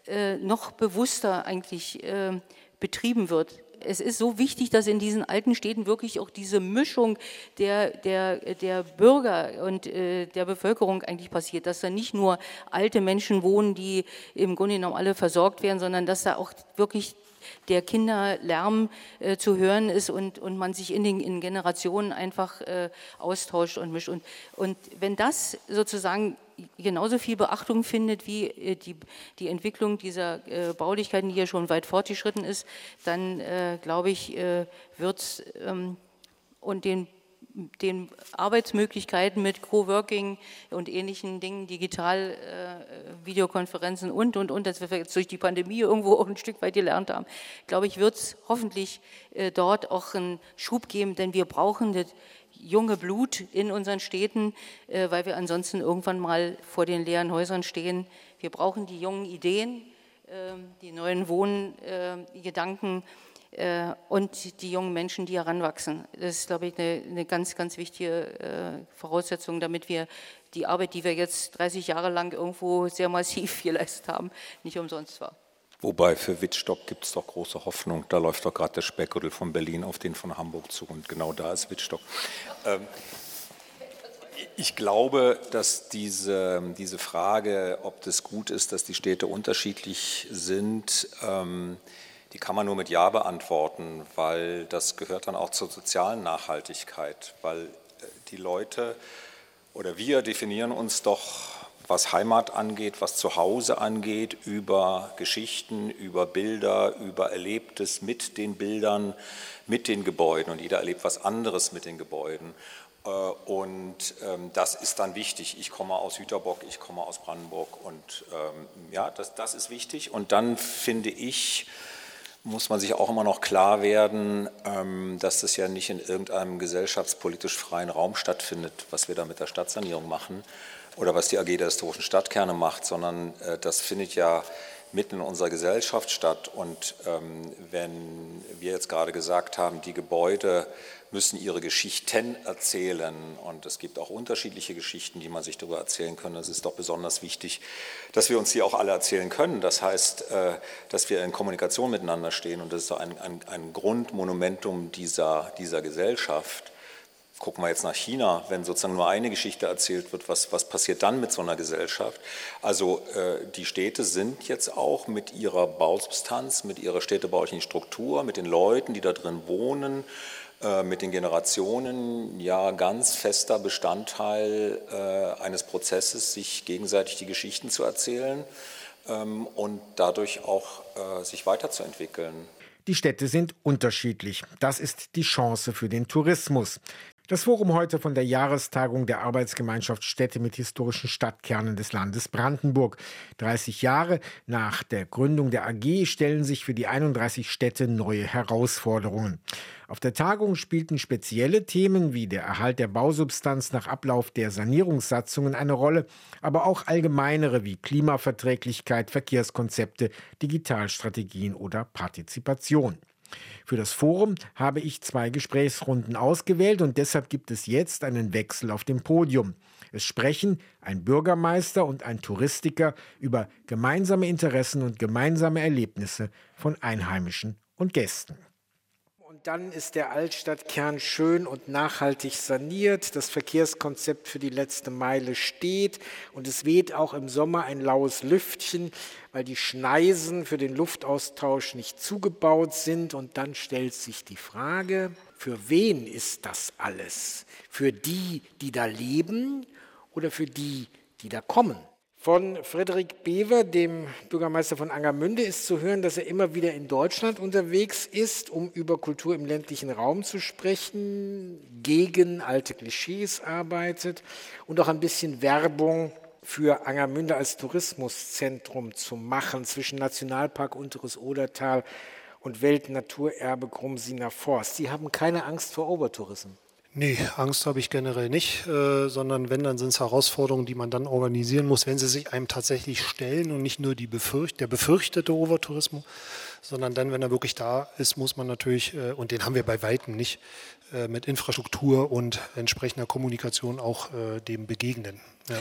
äh, noch bewusster eigentlich äh, betrieben wird. Es ist so wichtig, dass in diesen alten Städten wirklich auch diese Mischung der, der, der Bürger und äh, der Bevölkerung eigentlich passiert, dass da nicht nur alte Menschen wohnen, die im Grunde genommen alle versorgt werden, sondern dass da auch wirklich der Kinderlärm äh, zu hören ist und, und man sich in den in Generationen einfach äh, austauscht und mischt. Und, und wenn das sozusagen genauso viel Beachtung findet wie äh, die, die Entwicklung dieser äh, Baulichkeiten, die ja schon weit fortgeschritten ist, dann äh, glaube ich, äh, wird es ähm, und den den Arbeitsmöglichkeiten mit Coworking und ähnlichen Dingen, digital, äh, Videokonferenzen und, und, und, dass wir jetzt durch die Pandemie irgendwo auch ein Stück weit gelernt haben, glaube ich, wird es hoffentlich äh, dort auch einen Schub geben, denn wir brauchen das junge Blut in unseren Städten, äh, weil wir ansonsten irgendwann mal vor den leeren Häusern stehen. Wir brauchen die jungen Ideen, äh, die neuen Wohngedanken, äh, Äh, und die jungen Menschen, die heranwachsen. Das ist, glaube ich, eine, eine ganz, ganz wichtige äh, Voraussetzung, damit wir die Arbeit, die wir jetzt dreißig Jahre lang irgendwo sehr massiv geleistet haben, nicht umsonst war. Wobei für Wittstock gibt es doch große Hoffnung. Da läuft doch gerade der Speckgürtel von Berlin auf den von Hamburg zu und genau da ist Wittstock. Ähm, Ich glaube, dass diese, diese Frage, ob das gut ist, dass die Städte unterschiedlich sind, ähm, die kann man nur mit Ja beantworten, weil das gehört dann auch zur sozialen Nachhaltigkeit, weil die Leute oder wir definieren uns doch, was Heimat angeht, was Zuhause angeht, über Geschichten, über Bilder, über Erlebtes mit den Bildern, mit den Gebäuden und jeder erlebt was anderes mit den Gebäuden. Und das ist dann wichtig. Ich komme aus Jüterbock, ich komme aus Brandenburg und ja, das, das ist wichtig. Und dann finde ich, muss man sich auch immer noch klar werden, dass das ja nicht in irgendeinem gesellschaftspolitisch freien Raum stattfindet, was wir da mit der Stadtsanierung machen oder was die A G der historischen Stadtkerne macht, sondern das findet ja mitten in unserer Gesellschaft statt. Und wenn wir jetzt gerade gesagt haben, die Gebäude müssen ihre Geschichten erzählen und es gibt auch unterschiedliche Geschichten, die man sich darüber erzählen kann. Es ist doch besonders wichtig, dass wir uns die auch alle erzählen können. Das heißt, dass wir in Kommunikation miteinander stehen und das ist ein, ein, ein Grundmonumentum dieser, dieser Gesellschaft. Gucken wir jetzt nach China, wenn sozusagen nur eine Geschichte erzählt wird, was, was passiert dann mit so einer Gesellschaft? Also äh, die Städte sind jetzt auch mit ihrer Bausubstanz, mit ihrer städtebaulichen Struktur, mit den Leuten, die da drin wohnen, äh, mit den Generationen, ja ganz fester Bestandteil äh, eines Prozesses, sich gegenseitig die Geschichten zu erzählen ähm, und dadurch auch äh, sich weiterzuentwickeln. Die Städte sind unterschiedlich. Das ist die Chance für den Tourismus. Das Forum heute von der Jahrestagung der Arbeitsgemeinschaft Städte mit historischen Stadtkernen des Landes Brandenburg. dreißig Jahre nach der Gründung der A G stellen sich für die einunddreißig Städte neue Herausforderungen. Auf der Tagung spielten spezielle Themen wie der Erhalt der Bausubstanz nach Ablauf der Sanierungssatzungen eine Rolle, aber auch allgemeinere wie Klimaverträglichkeit, Verkehrskonzepte, Digitalstrategien oder Partizipation. Für das Forum habe ich zwei Gesprächsrunden ausgewählt und deshalb gibt es jetzt einen Wechsel auf dem Podium. Es sprechen ein Bürgermeister und ein Touristiker über gemeinsame Interessen und gemeinsame Erlebnisse von Einheimischen und Gästen. Und dann ist der Altstadtkern schön und nachhaltig saniert. Das Verkehrskonzept für die letzte Meile steht und es weht auch im Sommer ein laues Lüftchen, weil die Schneisen für den Luftaustausch nicht zugebaut sind. Und dann stellt sich die Frage, für wen ist das alles? Für die, die da leben oder für die, die da kommen? Von Frederik Bever, dem Bürgermeister von Angermünde, ist zu hören, dass er immer wieder in Deutschland unterwegs ist, um über Kultur im ländlichen Raum zu sprechen, gegen alte Klischees arbeitet und auch ein bisschen Werbung für Angermünde als Tourismuszentrum zu machen zwischen Nationalpark Unteres Odertal und Weltnaturerbe Grumsiner Forst. Sie haben keine Angst vor Overtourismus? Nee, Angst habe ich generell nicht, äh, sondern wenn, dann sind es Herausforderungen, die man dann organisieren muss, wenn sie sich einem tatsächlich stellen und nicht nur die befürcht, der befürchtete Overtourismus, sondern dann, wenn er wirklich da ist, muss man natürlich, äh, und den haben wir bei Weitem nicht, äh, mit Infrastruktur und entsprechender Kommunikation auch äh, dem begegnen. Ja.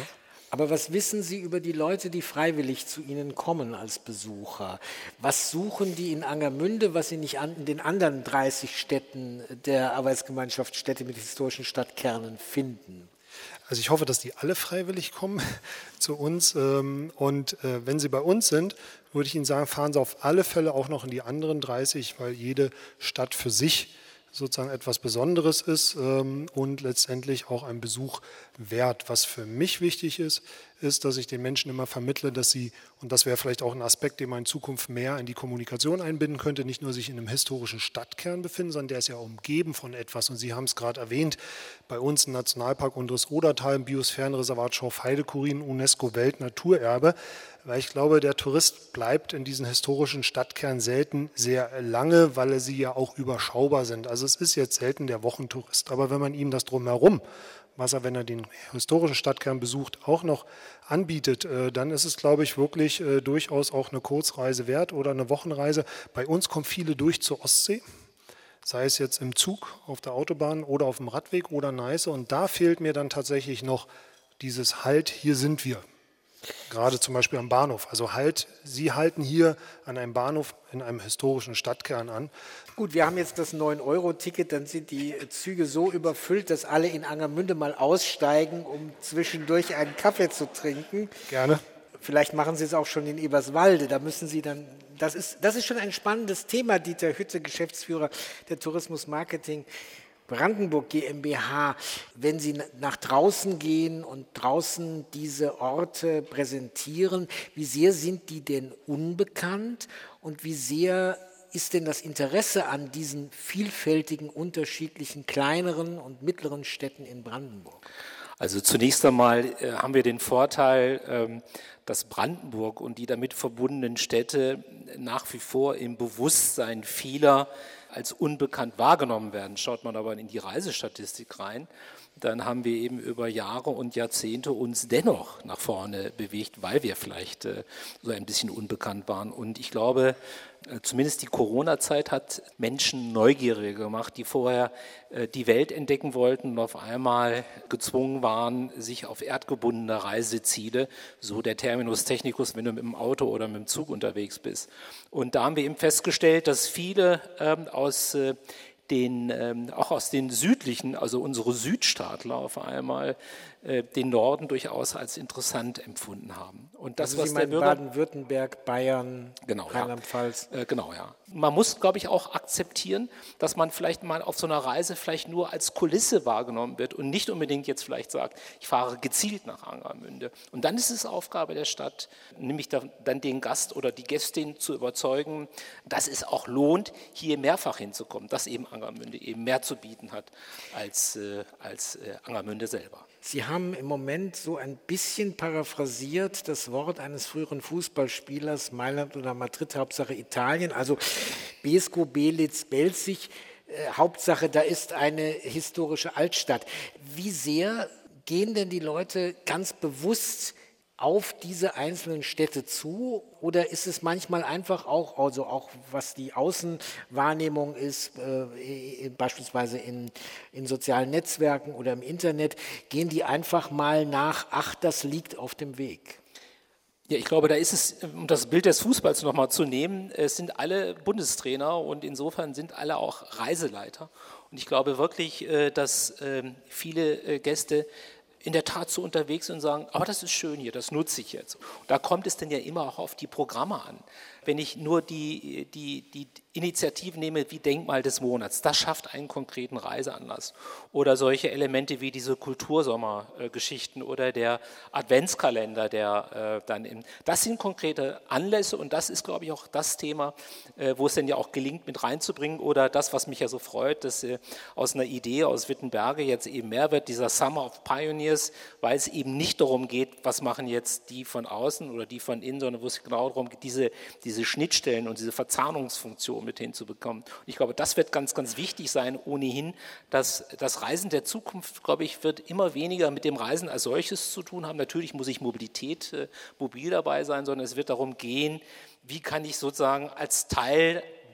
Aber was wissen Sie über die Leute, die freiwillig zu Ihnen kommen als Besucher? Was suchen die in Angermünde, was sie nicht an, in den anderen dreißig Städten der Arbeitsgemeinschaft Städte mit historischen Stadtkernen finden? Also ich hoffe, dass die alle freiwillig kommen zu uns. Und wenn sie bei uns sind, würde ich Ihnen sagen, fahren Sie auf alle Fälle auch noch in die anderen dreißig, weil jede Stadt für sich sozusagen etwas Besonderes ist und letztendlich auch ein Besuch wert. Was für mich wichtig ist, ist, dass ich den Menschen immer vermittle, dass sie, und das wäre vielleicht auch ein Aspekt, den man in Zukunft mehr in die Kommunikation einbinden könnte, nicht nur sich in einem historischen Stadtkern befinden, sondern der ist ja umgeben von etwas. Und Sie haben es gerade erwähnt, bei uns im Nationalpark Unteres-Odertal, im Biosphärenreservat Schorf-Heidekurin, UNESCO-Weltnaturerbe, weil ich glaube, der Tourist bleibt in diesen historischen Stadtkernen selten sehr lange, weil sie ja auch überschaubar sind. Also es ist jetzt selten der Wochentourist, aber wenn man ihm das drumherum, was er, wenn er den historischen Stadtkern besucht, auch noch anbietet, dann ist es, glaube ich, wirklich durchaus auch eine Kurzreise wert oder eine Wochenreise. Bei uns kommen viele durch zur Ostsee, sei es jetzt im Zug, auf der Autobahn oder auf dem Radweg oder Neiße. Und da fehlt mir dann tatsächlich noch dieses Halt, hier sind wir. Gerade zum Beispiel am Bahnhof. Also halt, Sie halten hier an einem Bahnhof in einem historischen Stadtkern an. Gut, wir haben jetzt das neun Euro Ticket, dann sind die Züge so überfüllt, dass alle in Angermünde mal aussteigen, um zwischendurch einen Kaffee zu trinken. Gerne. Vielleicht machen Sie es auch schon in Eberswalde. Da müssen Sie dann, das ist, das ist schon ein spannendes Thema, Dieter Hütte, Geschäftsführer der Tourismus Marketing Brandenburg GmbH, wenn Sie nach draußen gehen und draußen diese Orte präsentieren, wie sehr sind die denn unbekannt und wie sehr ist denn das Interesse an diesen vielfältigen, unterschiedlichen, kleineren und mittleren Städten in Brandenburg? Also zunächst einmal äh, haben wir den Vorteil, ähm, dass Brandenburg und die damit verbundenen Städte nach wie vor im Bewusstsein vieler als unbekannt wahrgenommen werden. Schaut man aber in die Reisestatistik rein, dann haben wir eben über Jahre und Jahrzehnte uns dennoch nach vorne bewegt, weil wir vielleicht äh, so ein bisschen unbekannt waren. Und ich glaube, äh, zumindest die Corona-Zeit hat Menschen neugierig gemacht, die vorher äh, die Welt entdecken wollten und auf einmal gezwungen waren, sich auf erdgebundene Reiseziele, so der Terminus technicus, wenn du mit dem Auto oder mit dem Zug unterwegs bist. Und da haben wir eben festgestellt, dass viele ähm, aus äh, Den, ähm, auch aus den südlichen, also unsere Südstaatler auf einmal äh, den Norden durchaus als interessant empfunden haben. Und das, also was Sie der meinen Bürger, Baden-Württemberg, Bayern, genau, Rheinland-Pfalz. Ja. Äh, genau, ja. Man muss, glaube ich, auch akzeptieren, dass man vielleicht mal auf so einer Reise vielleicht nur als Kulisse wahrgenommen wird und nicht unbedingt jetzt vielleicht sagt, ich fahre gezielt nach Angermünde. Und dann ist es Aufgabe der Stadt, nämlich dann den Gast oder die Gästin zu überzeugen, dass es auch lohnt, hier mehrfach hinzukommen, dass eben Angermünde eben mehr zu bieten hat als, äh, als äh, Angermünde selber. Sie haben im Moment so ein bisschen paraphrasiert das Wort eines früheren Fußballspielers, Mailand oder Madrid, Hauptsache Italien, also Beeskow, Belitz, Belzig, äh, Hauptsache da ist eine historische Altstadt. Wie sehr gehen denn die Leute ganz bewusst auf diese einzelnen Städte zu oder ist es manchmal einfach auch, also auch was die Außenwahrnehmung ist, äh, beispielsweise in, in sozialen Netzwerken oder im Internet, gehen die einfach mal nach, ach, das liegt auf dem Weg? Ja, ich glaube, da ist es, um das Bild des Fußballs nochmal zu nehmen, es sind alle Bundestrainer und insofern sind alle auch Reiseleiter. Und ich glaube wirklich, dass viele Gäste in der Tat so unterwegs sind und sagen, aber das ist schön hier, das nutze ich jetzt. Und da kommt es dann ja immer auch auf die Programme an. Wenn ich nur die, die, die Initiativen nehme wie Denkmal des Monats, das schafft einen konkreten Reiseanlass. Oder solche Elemente wie diese Kultursommergeschichten oder der Adventskalender, der äh, dann in, das sind konkrete Anlässe und das ist, glaube ich, auch das Thema, äh, wo es dann ja auch gelingt, mit reinzubringen. Oder das, was mich ja so freut, dass äh, aus einer Idee aus Wittenberge jetzt eben mehr wird, dieser Summer of Pioneers, weil es eben nicht darum geht, was machen jetzt die von außen oder die von innen, sondern wo es genau darum geht, diese, diese Schnittstellen und diese Verzahnungsfunktion mit hinzubekommen. Und ich glaube, das wird ganz, ganz wichtig sein, ohnehin, dass das Reisen der Zukunft, glaube ich, wird immer weniger mit dem Reisen als solches zu tun haben. Natürlich muss ich Mobilität, äh, mobil dabei sein, sondern es wird darum gehen, wie kann ich sozusagen als Teil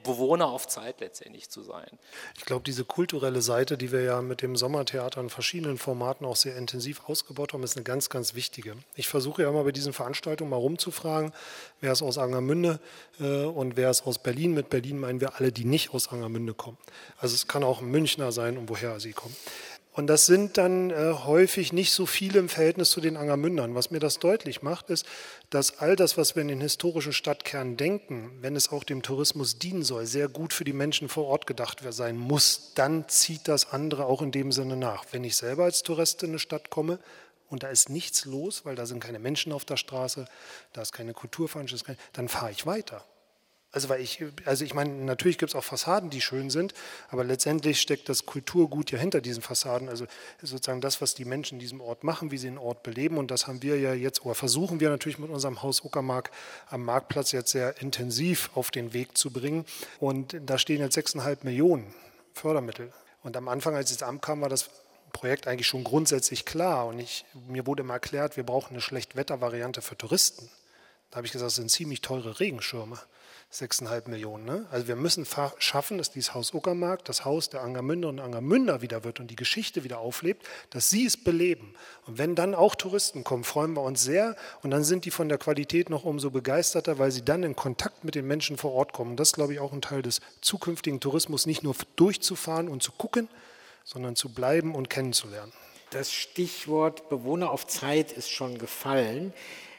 Bewohner auf Zeit letztendlich zu sein. Ich glaube, diese kulturelle Seite, die wir ja mit dem Sommertheater in verschiedenen Formaten auch sehr intensiv ausgebaut haben, ist eine ganz, ganz wichtige. Ich versuche ja immer bei diesen Veranstaltungen mal rumzufragen, wer ist aus Angermünde äh, und wer ist aus Berlin. Mit Berlin meinen wir alle, die nicht aus Angermünde kommen. Also es kann auch ein Münchner sein, und woher sie kommen. Und das sind dann äh, häufig nicht so viele im Verhältnis zu den Angermündern. Was mir das deutlich macht, ist, dass all das, was wir in den historischen Stadtkernen denken, wenn es auch dem Tourismus dienen soll, sehr gut für die Menschen vor Ort gedacht sein muss. Dann zieht das andere auch in dem Sinne nach. Wenn ich selber als Tourist in eine Stadt komme und da ist nichts los, weil da sind keine Menschen auf der Straße, da ist keine Kulturveranstaltung, dann fahre ich weiter. Also, weil ich, also ich meine, natürlich gibt es auch Fassaden, die schön sind, aber letztendlich steckt das Kulturgut ja hinter diesen Fassaden. Also sozusagen das, was die Menschen in diesem Ort machen, wie sie den Ort beleben. Und das haben wir ja jetzt, oder versuchen wir natürlich mit unserem Haus Uckermark am Marktplatz jetzt sehr intensiv auf den Weg zu bringen. Und da stehen jetzt sechseinhalb Millionen Fördermittel. Und am Anfang, als ich ins Amt kam, war das Projekt eigentlich schon grundsätzlich klar. Und ich, mir wurde immer erklärt, wir brauchen eine Schlechtwettervariante für Touristen. Da habe ich gesagt, das sind ziemlich teure Regenschirme. sechseinhalb Millionen. Ne? Also wir müssen schaffen, dass dieses Haus Uckermark, das Haus der Angermünderinnen und Angermünder wieder wird und die Geschichte wieder auflebt, dass sie es beleben. Und wenn dann auch Touristen kommen, freuen wir uns sehr und dann sind die von der Qualität noch umso begeisterter, weil sie dann in Kontakt mit den Menschen vor Ort kommen. Das ist, glaube ich, auch ein Teil des zukünftigen Tourismus, nicht nur durchzufahren und zu gucken, sondern zu bleiben und kennenzulernen. Das Stichwort Bewohner auf Zeit ist schon gefallen.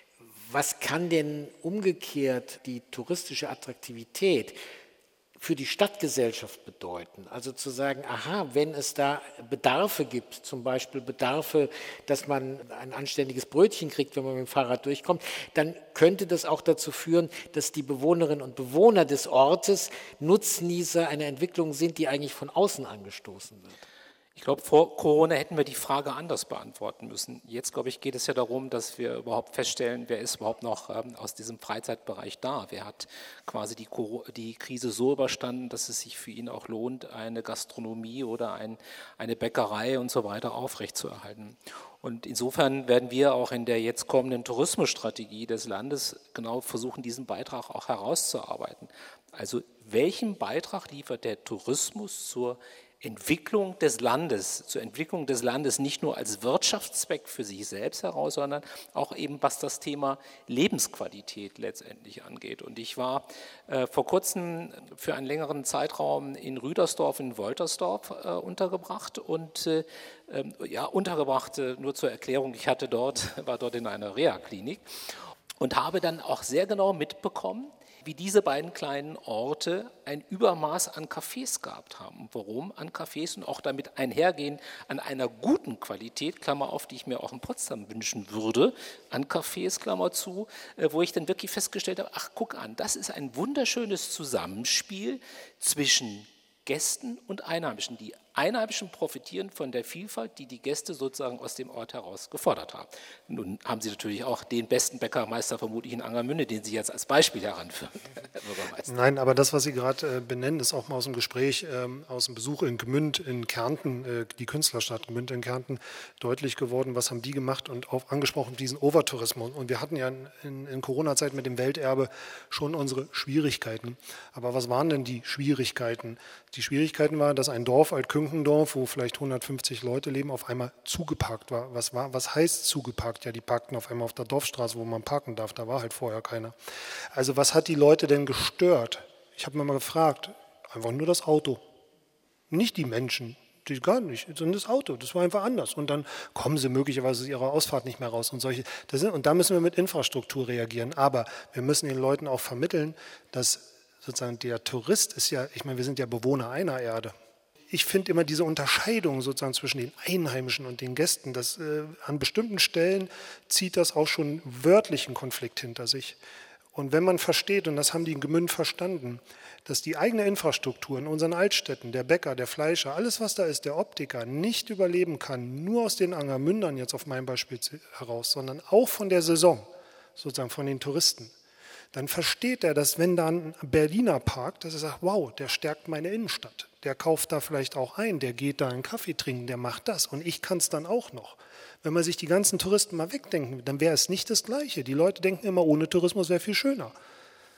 Was kann denn umgekehrt die touristische Attraktivität für die Stadtgesellschaft bedeuten? Also zu sagen, aha, wenn es da Bedarfe gibt, zum Beispiel Bedarfe, dass man ein anständiges Brötchen kriegt, wenn man mit dem Fahrrad durchkommt, dann könnte das auch dazu führen, dass die Bewohnerinnen und Bewohner des Ortes Nutznießer einer Entwicklung sind, die eigentlich von außen angestoßen wird. Ich glaube, vor Corona hätten wir die Frage anders beantworten müssen. Jetzt, glaube ich, geht es ja darum, dass wir überhaupt feststellen, wer ist überhaupt noch ähm, aus diesem Freizeitbereich da? Wer hat quasi die, die Krise so überstanden, dass es sich für ihn auch lohnt, eine Gastronomie oder ein, eine Bäckerei und so weiter aufrechtzuerhalten? Und insofern werden wir auch in der jetzt kommenden Tourismusstrategie des Landes genau versuchen, diesen Beitrag auch herauszuarbeiten. Also welchen Beitrag liefert der Tourismus zur Entwicklung des Landes, zur Entwicklung des Landes nicht nur als Wirtschaftszweck für sich selbst heraus, sondern auch eben, was das Thema Lebensqualität letztendlich angeht. Und ich war äh, vor kurzem für einen längeren Zeitraum in Rüdersdorf, in Woltersdorf äh, untergebracht und äh, ja, untergebracht, äh, nur zur Erklärung, ich hatte dort, war dort in einer Reha-Klinik und habe dann auch sehr genau mitbekommen, wie diese beiden kleinen Orte ein Übermaß an Cafés gehabt haben. Warum an Cafés und auch damit einhergehen an einer guten Qualität, Klammer auf, die ich mir auch in Potsdam wünschen würde, an Cafés, Klammer zu, wo ich dann wirklich festgestellt habe, ach guck an, das ist ein wunderschönes Zusammenspiel zwischen Gästen und Einheimischen. Die Einheimischen profitieren von der Vielfalt, die die Gäste sozusagen aus dem Ort heraus gefordert haben. Nun haben Sie natürlich auch den besten Bäckermeister vermutlich in Angermünde, den Sie jetzt als Beispiel heranführen, Herr Bürgermeister. Nein, aber das, was Sie gerade äh, benennen, ist auch mal aus dem Gespräch, ähm, aus dem Besuch in Gmünd in Kärnten, äh, die Künstlerstadt Gmünd in Kärnten, deutlich geworden, was haben die gemacht und auch angesprochen diesen Overtourismus. Und wir hatten ja in, in, in Corona-Zeit mit dem Welterbe schon unsere Schwierigkeiten. Aber was waren denn die Schwierigkeiten? Die Schwierigkeiten waren, dass ein Dorf, Altkünkendorf, wo vielleicht hundertfünfzig Leute leben, auf einmal zugeparkt war. Was war. Was heißt zugeparkt? Ja, die parkten auf einmal auf der Dorfstraße, wo man parken darf. Da war halt vorher keiner. Also was hat die Leute denn gestört? Ich habe mir mal gefragt, einfach nur das Auto. Nicht die Menschen, die gar nicht, sondern das Auto. Das war einfach anders. Und dann kommen sie möglicherweise aus ihrer Ausfahrt nicht mehr raus. Und, solche, das sind, und da müssen wir mit Infrastruktur reagieren. Aber wir müssen den Leuten auch vermitteln, dass sozusagen der Tourist ist ja, ich meine, wir sind ja Bewohner einer Erde. Ich finde immer diese Unterscheidung sozusagen zwischen den Einheimischen und den Gästen, dass äh, an bestimmten Stellen zieht das auch schon wörtlichen Konflikt hinter sich. Und wenn man versteht, und das haben die in Gmünd verstanden, dass die eigene Infrastruktur in unseren Altstädten, der Bäcker, der Fleischer, alles was da ist, der Optiker, nicht überleben kann, nur aus den Angermündern jetzt auf mein Beispiel heraus, sondern auch von der Saison, sozusagen von den Touristen, dann versteht er, dass wenn da ein Berliner parkt, dass er sagt, wow, der stärkt meine Innenstadt. Der kauft da vielleicht auch ein, der geht da einen Kaffee trinken, der macht das und ich kann es dann auch noch. Wenn man sich die ganzen Touristen mal wegdenken, dann wäre es nicht das Gleiche. Die Leute denken immer, ohne Tourismus wäre viel schöner.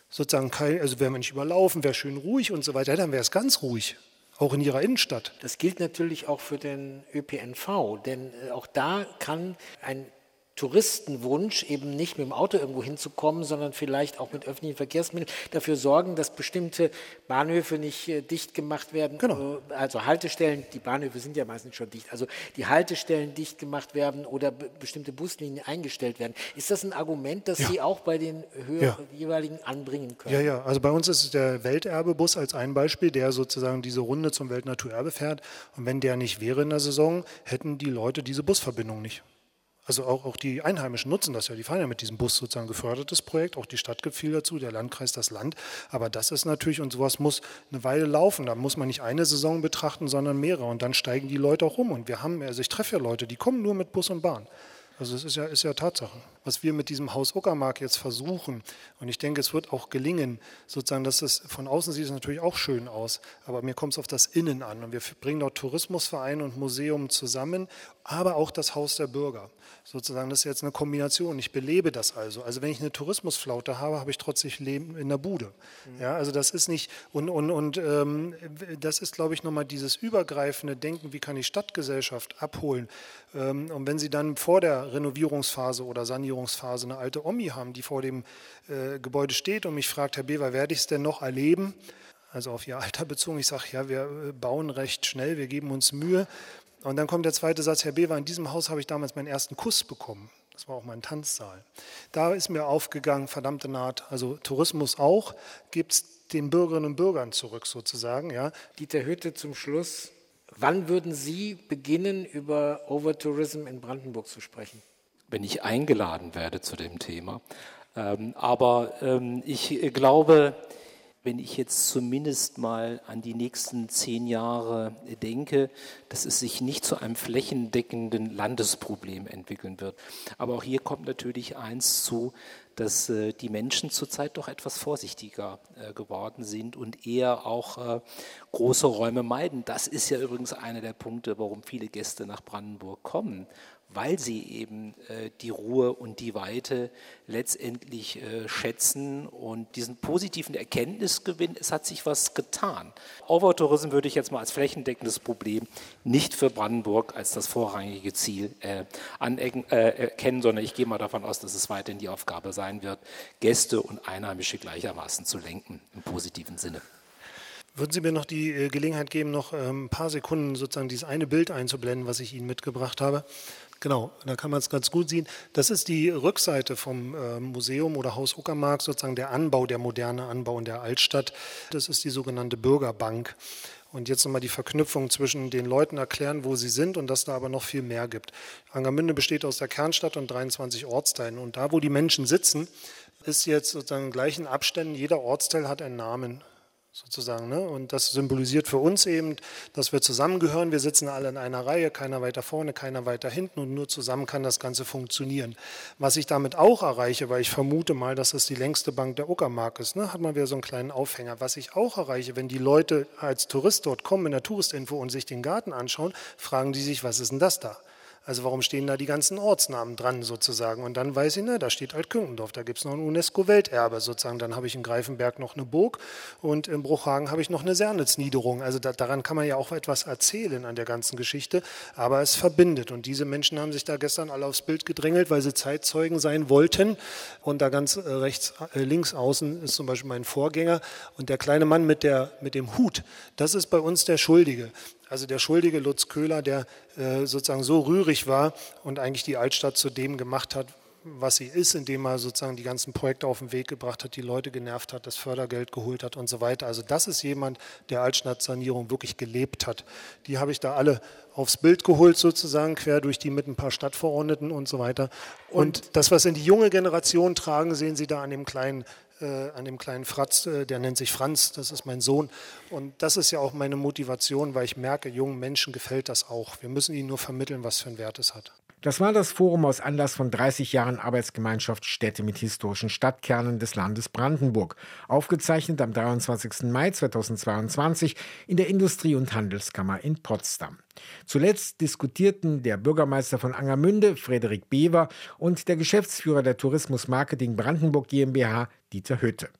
Sozusagen kein, also wäre man nicht überlaufen, wäre schön ruhig und so weiter, dann wäre es ganz ruhig. Auch in ihrer Innenstadt. Das gilt natürlich auch für den Ö P N V, denn auch da kann ein Touristenwunsch, eben nicht mit dem Auto irgendwo hinzukommen, sondern vielleicht auch mit öffentlichen Verkehrsmitteln, dafür sorgen, dass bestimmte Bahnhöfe nicht äh, dicht gemacht werden. Genau. Äh, also Haltestellen, die Bahnhöfe sind ja meistens schon dicht, also die Haltestellen dicht gemacht werden oder be- bestimmte Buslinien eingestellt werden. Ist das ein Argument, das Ja. Sie auch bei den höher Ja. jeweiligen anbringen können? Ja, ja, also bei uns ist es der Welterbebus als ein Beispiel, der sozusagen diese Runde zum Weltnaturerbe fährt. Und wenn der nicht wäre in der Saison, hätten die Leute diese Busverbindung nicht. Also auch, auch die Einheimischen nutzen das ja, die fahren ja mit diesem Bus sozusagen gefördertes Projekt, auch die Stadt gibt viel dazu, der Landkreis, das Land. Aber das ist natürlich, und sowas muss eine Weile laufen, da muss man nicht eine Saison betrachten, sondern mehrere. Und dann steigen die Leute auch um. Und wir haben, also ich treffe ja Leute, die kommen nur mit Bus und Bahn. Also das ist ja, ist ja Tatsache. Was wir mit diesem Haus Uckermark jetzt versuchen, und ich denke, es wird auch gelingen, sozusagen, dass es von außen sieht es natürlich auch schön aus, aber mir kommt es auf das Innen an. Und wir bringen dort Tourismusverein und Museum zusammen, aber auch das Haus der Bürger. Sozusagen, das ist jetzt eine Kombination. Ich belebe das also. Also wenn ich eine Tourismusflaute habe, habe ich trotzdem Leben in der Bude. Mhm. Ja, also das ist nicht, und, und, und ähm, das ist, glaube ich, nochmal dieses übergreifende Denken, wie kann ich Stadtgesellschaft abholen. Ähm, und wenn Sie dann vor der Renovierungsphase oder Sanierungsphase eine alte Omi haben, die vor dem äh, Gebäude steht und mich fragt, Herr Bever, werde ich es denn noch erleben? Also auf ihr Alter bezogen. Ich sage, ja, wir bauen recht schnell, wir geben uns Mühe. Und dann kommt der zweite Satz, Herr Bever, in diesem Haus habe ich damals meinen ersten Kuss bekommen. Das war auch mein Tanzsaal. Da ist mir aufgegangen, verdammte Naht, also Tourismus auch, gibt es den Bürgerinnen und Bürgern zurück sozusagen. Ja. Dieter Hütte zum Schluss. Wann würden Sie beginnen, über Overtourism in Brandenburg zu sprechen? Wenn ich eingeladen werde zu dem Thema. Ähm, aber ähm, ich glaube, wenn ich jetzt zumindest mal an die nächsten zehn Jahre denke, dass es sich nicht zu einem flächendeckenden Landesproblem entwickeln wird. Aber auch hier kommt natürlich eins zu, dass äh, die Menschen zurzeit doch etwas vorsichtiger äh, geworden sind und eher auch äh, große Räume meiden. Das ist ja übrigens einer der Punkte, warum viele Gäste nach Brandenburg kommen, weil sie eben äh, die Ruhe und die Weite letztendlich äh, schätzen und diesen positiven Erkenntnisgewinn, es hat sich was getan. Overtourism würde ich jetzt mal als flächendeckendes Problem nicht für Brandenburg als das vorrangige Ziel äh, anecken, äh, erkennen, sondern ich gehe mal davon aus, dass es weiterhin die Aufgabe sein wird, Gäste und Einheimische gleichermaßen zu lenken, im positiven Sinne. Würden Sie mir noch die äh, Gelegenheit geben, noch ähm, ein paar Sekunden sozusagen dieses eine Bild einzublenden, was ich Ihnen mitgebracht habe? Genau, da kann man es ganz gut sehen. Das ist die Rückseite vom äh, Museum oder Haus Uckermark, sozusagen der Anbau, der moderne Anbau in der Altstadt. Das ist die sogenannte Bürgerbank. Und jetzt nochmal die Verknüpfung zwischen den Leuten erklären, wo sie sind und dass da aber noch viel mehr gibt. Angermünde besteht aus der Kernstadt und dreiundzwanzig Ortsteilen. Und da, wo die Menschen sitzen, ist jetzt sozusagen in gleichen Abständen, jeder Ortsteil hat einen Namen. Sozusagen, ne? Und das symbolisiert für uns eben, dass wir zusammengehören. Wir sitzen alle in einer Reihe, keiner weiter vorne, keiner weiter hinten und nur zusammen kann das Ganze funktionieren. Was ich damit auch erreiche, weil ich vermute mal, dass das die längste Bank der Uckermark ist, ne? Hat man wieder so einen kleinen Aufhänger. Was ich auch erreiche, wenn die Leute als Tourist dort kommen in der Touristinfo und sich den Garten anschauen, fragen die sich, was ist denn das da? Also warum stehen da die ganzen Ortsnamen dran sozusagen? Und dann weiß ich, na, da steht Altkünkendorf, da gibt es noch ein UNESCO-Welterbe sozusagen. Dann habe ich in Greifenberg noch eine Burg und in Bruchhagen habe ich noch eine Sernitz-Niederung. Also da, daran kann man ja auch etwas erzählen an der ganzen Geschichte, aber es verbindet. Und diese Menschen haben sich da gestern alle aufs Bild gedrängelt, weil sie Zeitzeugen sein wollten. Und da ganz rechts, äh, links außen ist zum Beispiel mein Vorgänger. Und der kleine Mann mit, der, mit dem Hut, das ist bei uns der Schuldige. Also der schuldige Lutz Köhler, der äh, sozusagen so rührig war und eigentlich die Altstadt zu dem gemacht hat, was sie ist, indem er sozusagen die ganzen Projekte auf den Weg gebracht hat, die Leute genervt hat, das Fördergeld geholt hat und so weiter. Also das ist jemand, der Altstadtsanierung wirklich gelebt hat. Die habe ich da alle aufs Bild geholt sozusagen, quer durch die mit ein paar Stadtverordneten und so weiter. Und, und das, was in die junge Generation tragen, sehen Sie da an dem kleinen Äh, an dem kleinen Fratz, äh, der nennt sich Franz, das ist mein Sohn. Und das ist ja auch meine Motivation, weil ich merke, jungen Menschen gefällt das auch. Wir müssen ihnen nur vermitteln, was für einen Wert es hat. Das war das Forum aus Anlass von dreißig Jahren Arbeitsgemeinschaft Städte mit historischen Stadtkernen des Landes Brandenburg. Aufgezeichnet am dreiundzwanzigsten Mai zweitausendzweiundzwanzig in der Industrie- und Handelskammer in Potsdam. Zuletzt diskutierten der Bürgermeister von Angermünde, Frederik Bever, und der Geschäftsführer der Tourismus Marketing Brandenburg GmbH, Dieter Hütte.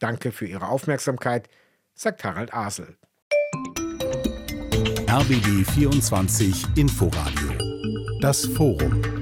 Danke für Ihre Aufmerksamkeit, sagt Harald Asel. R B B vierundzwanzig Inforadio. Das Forum.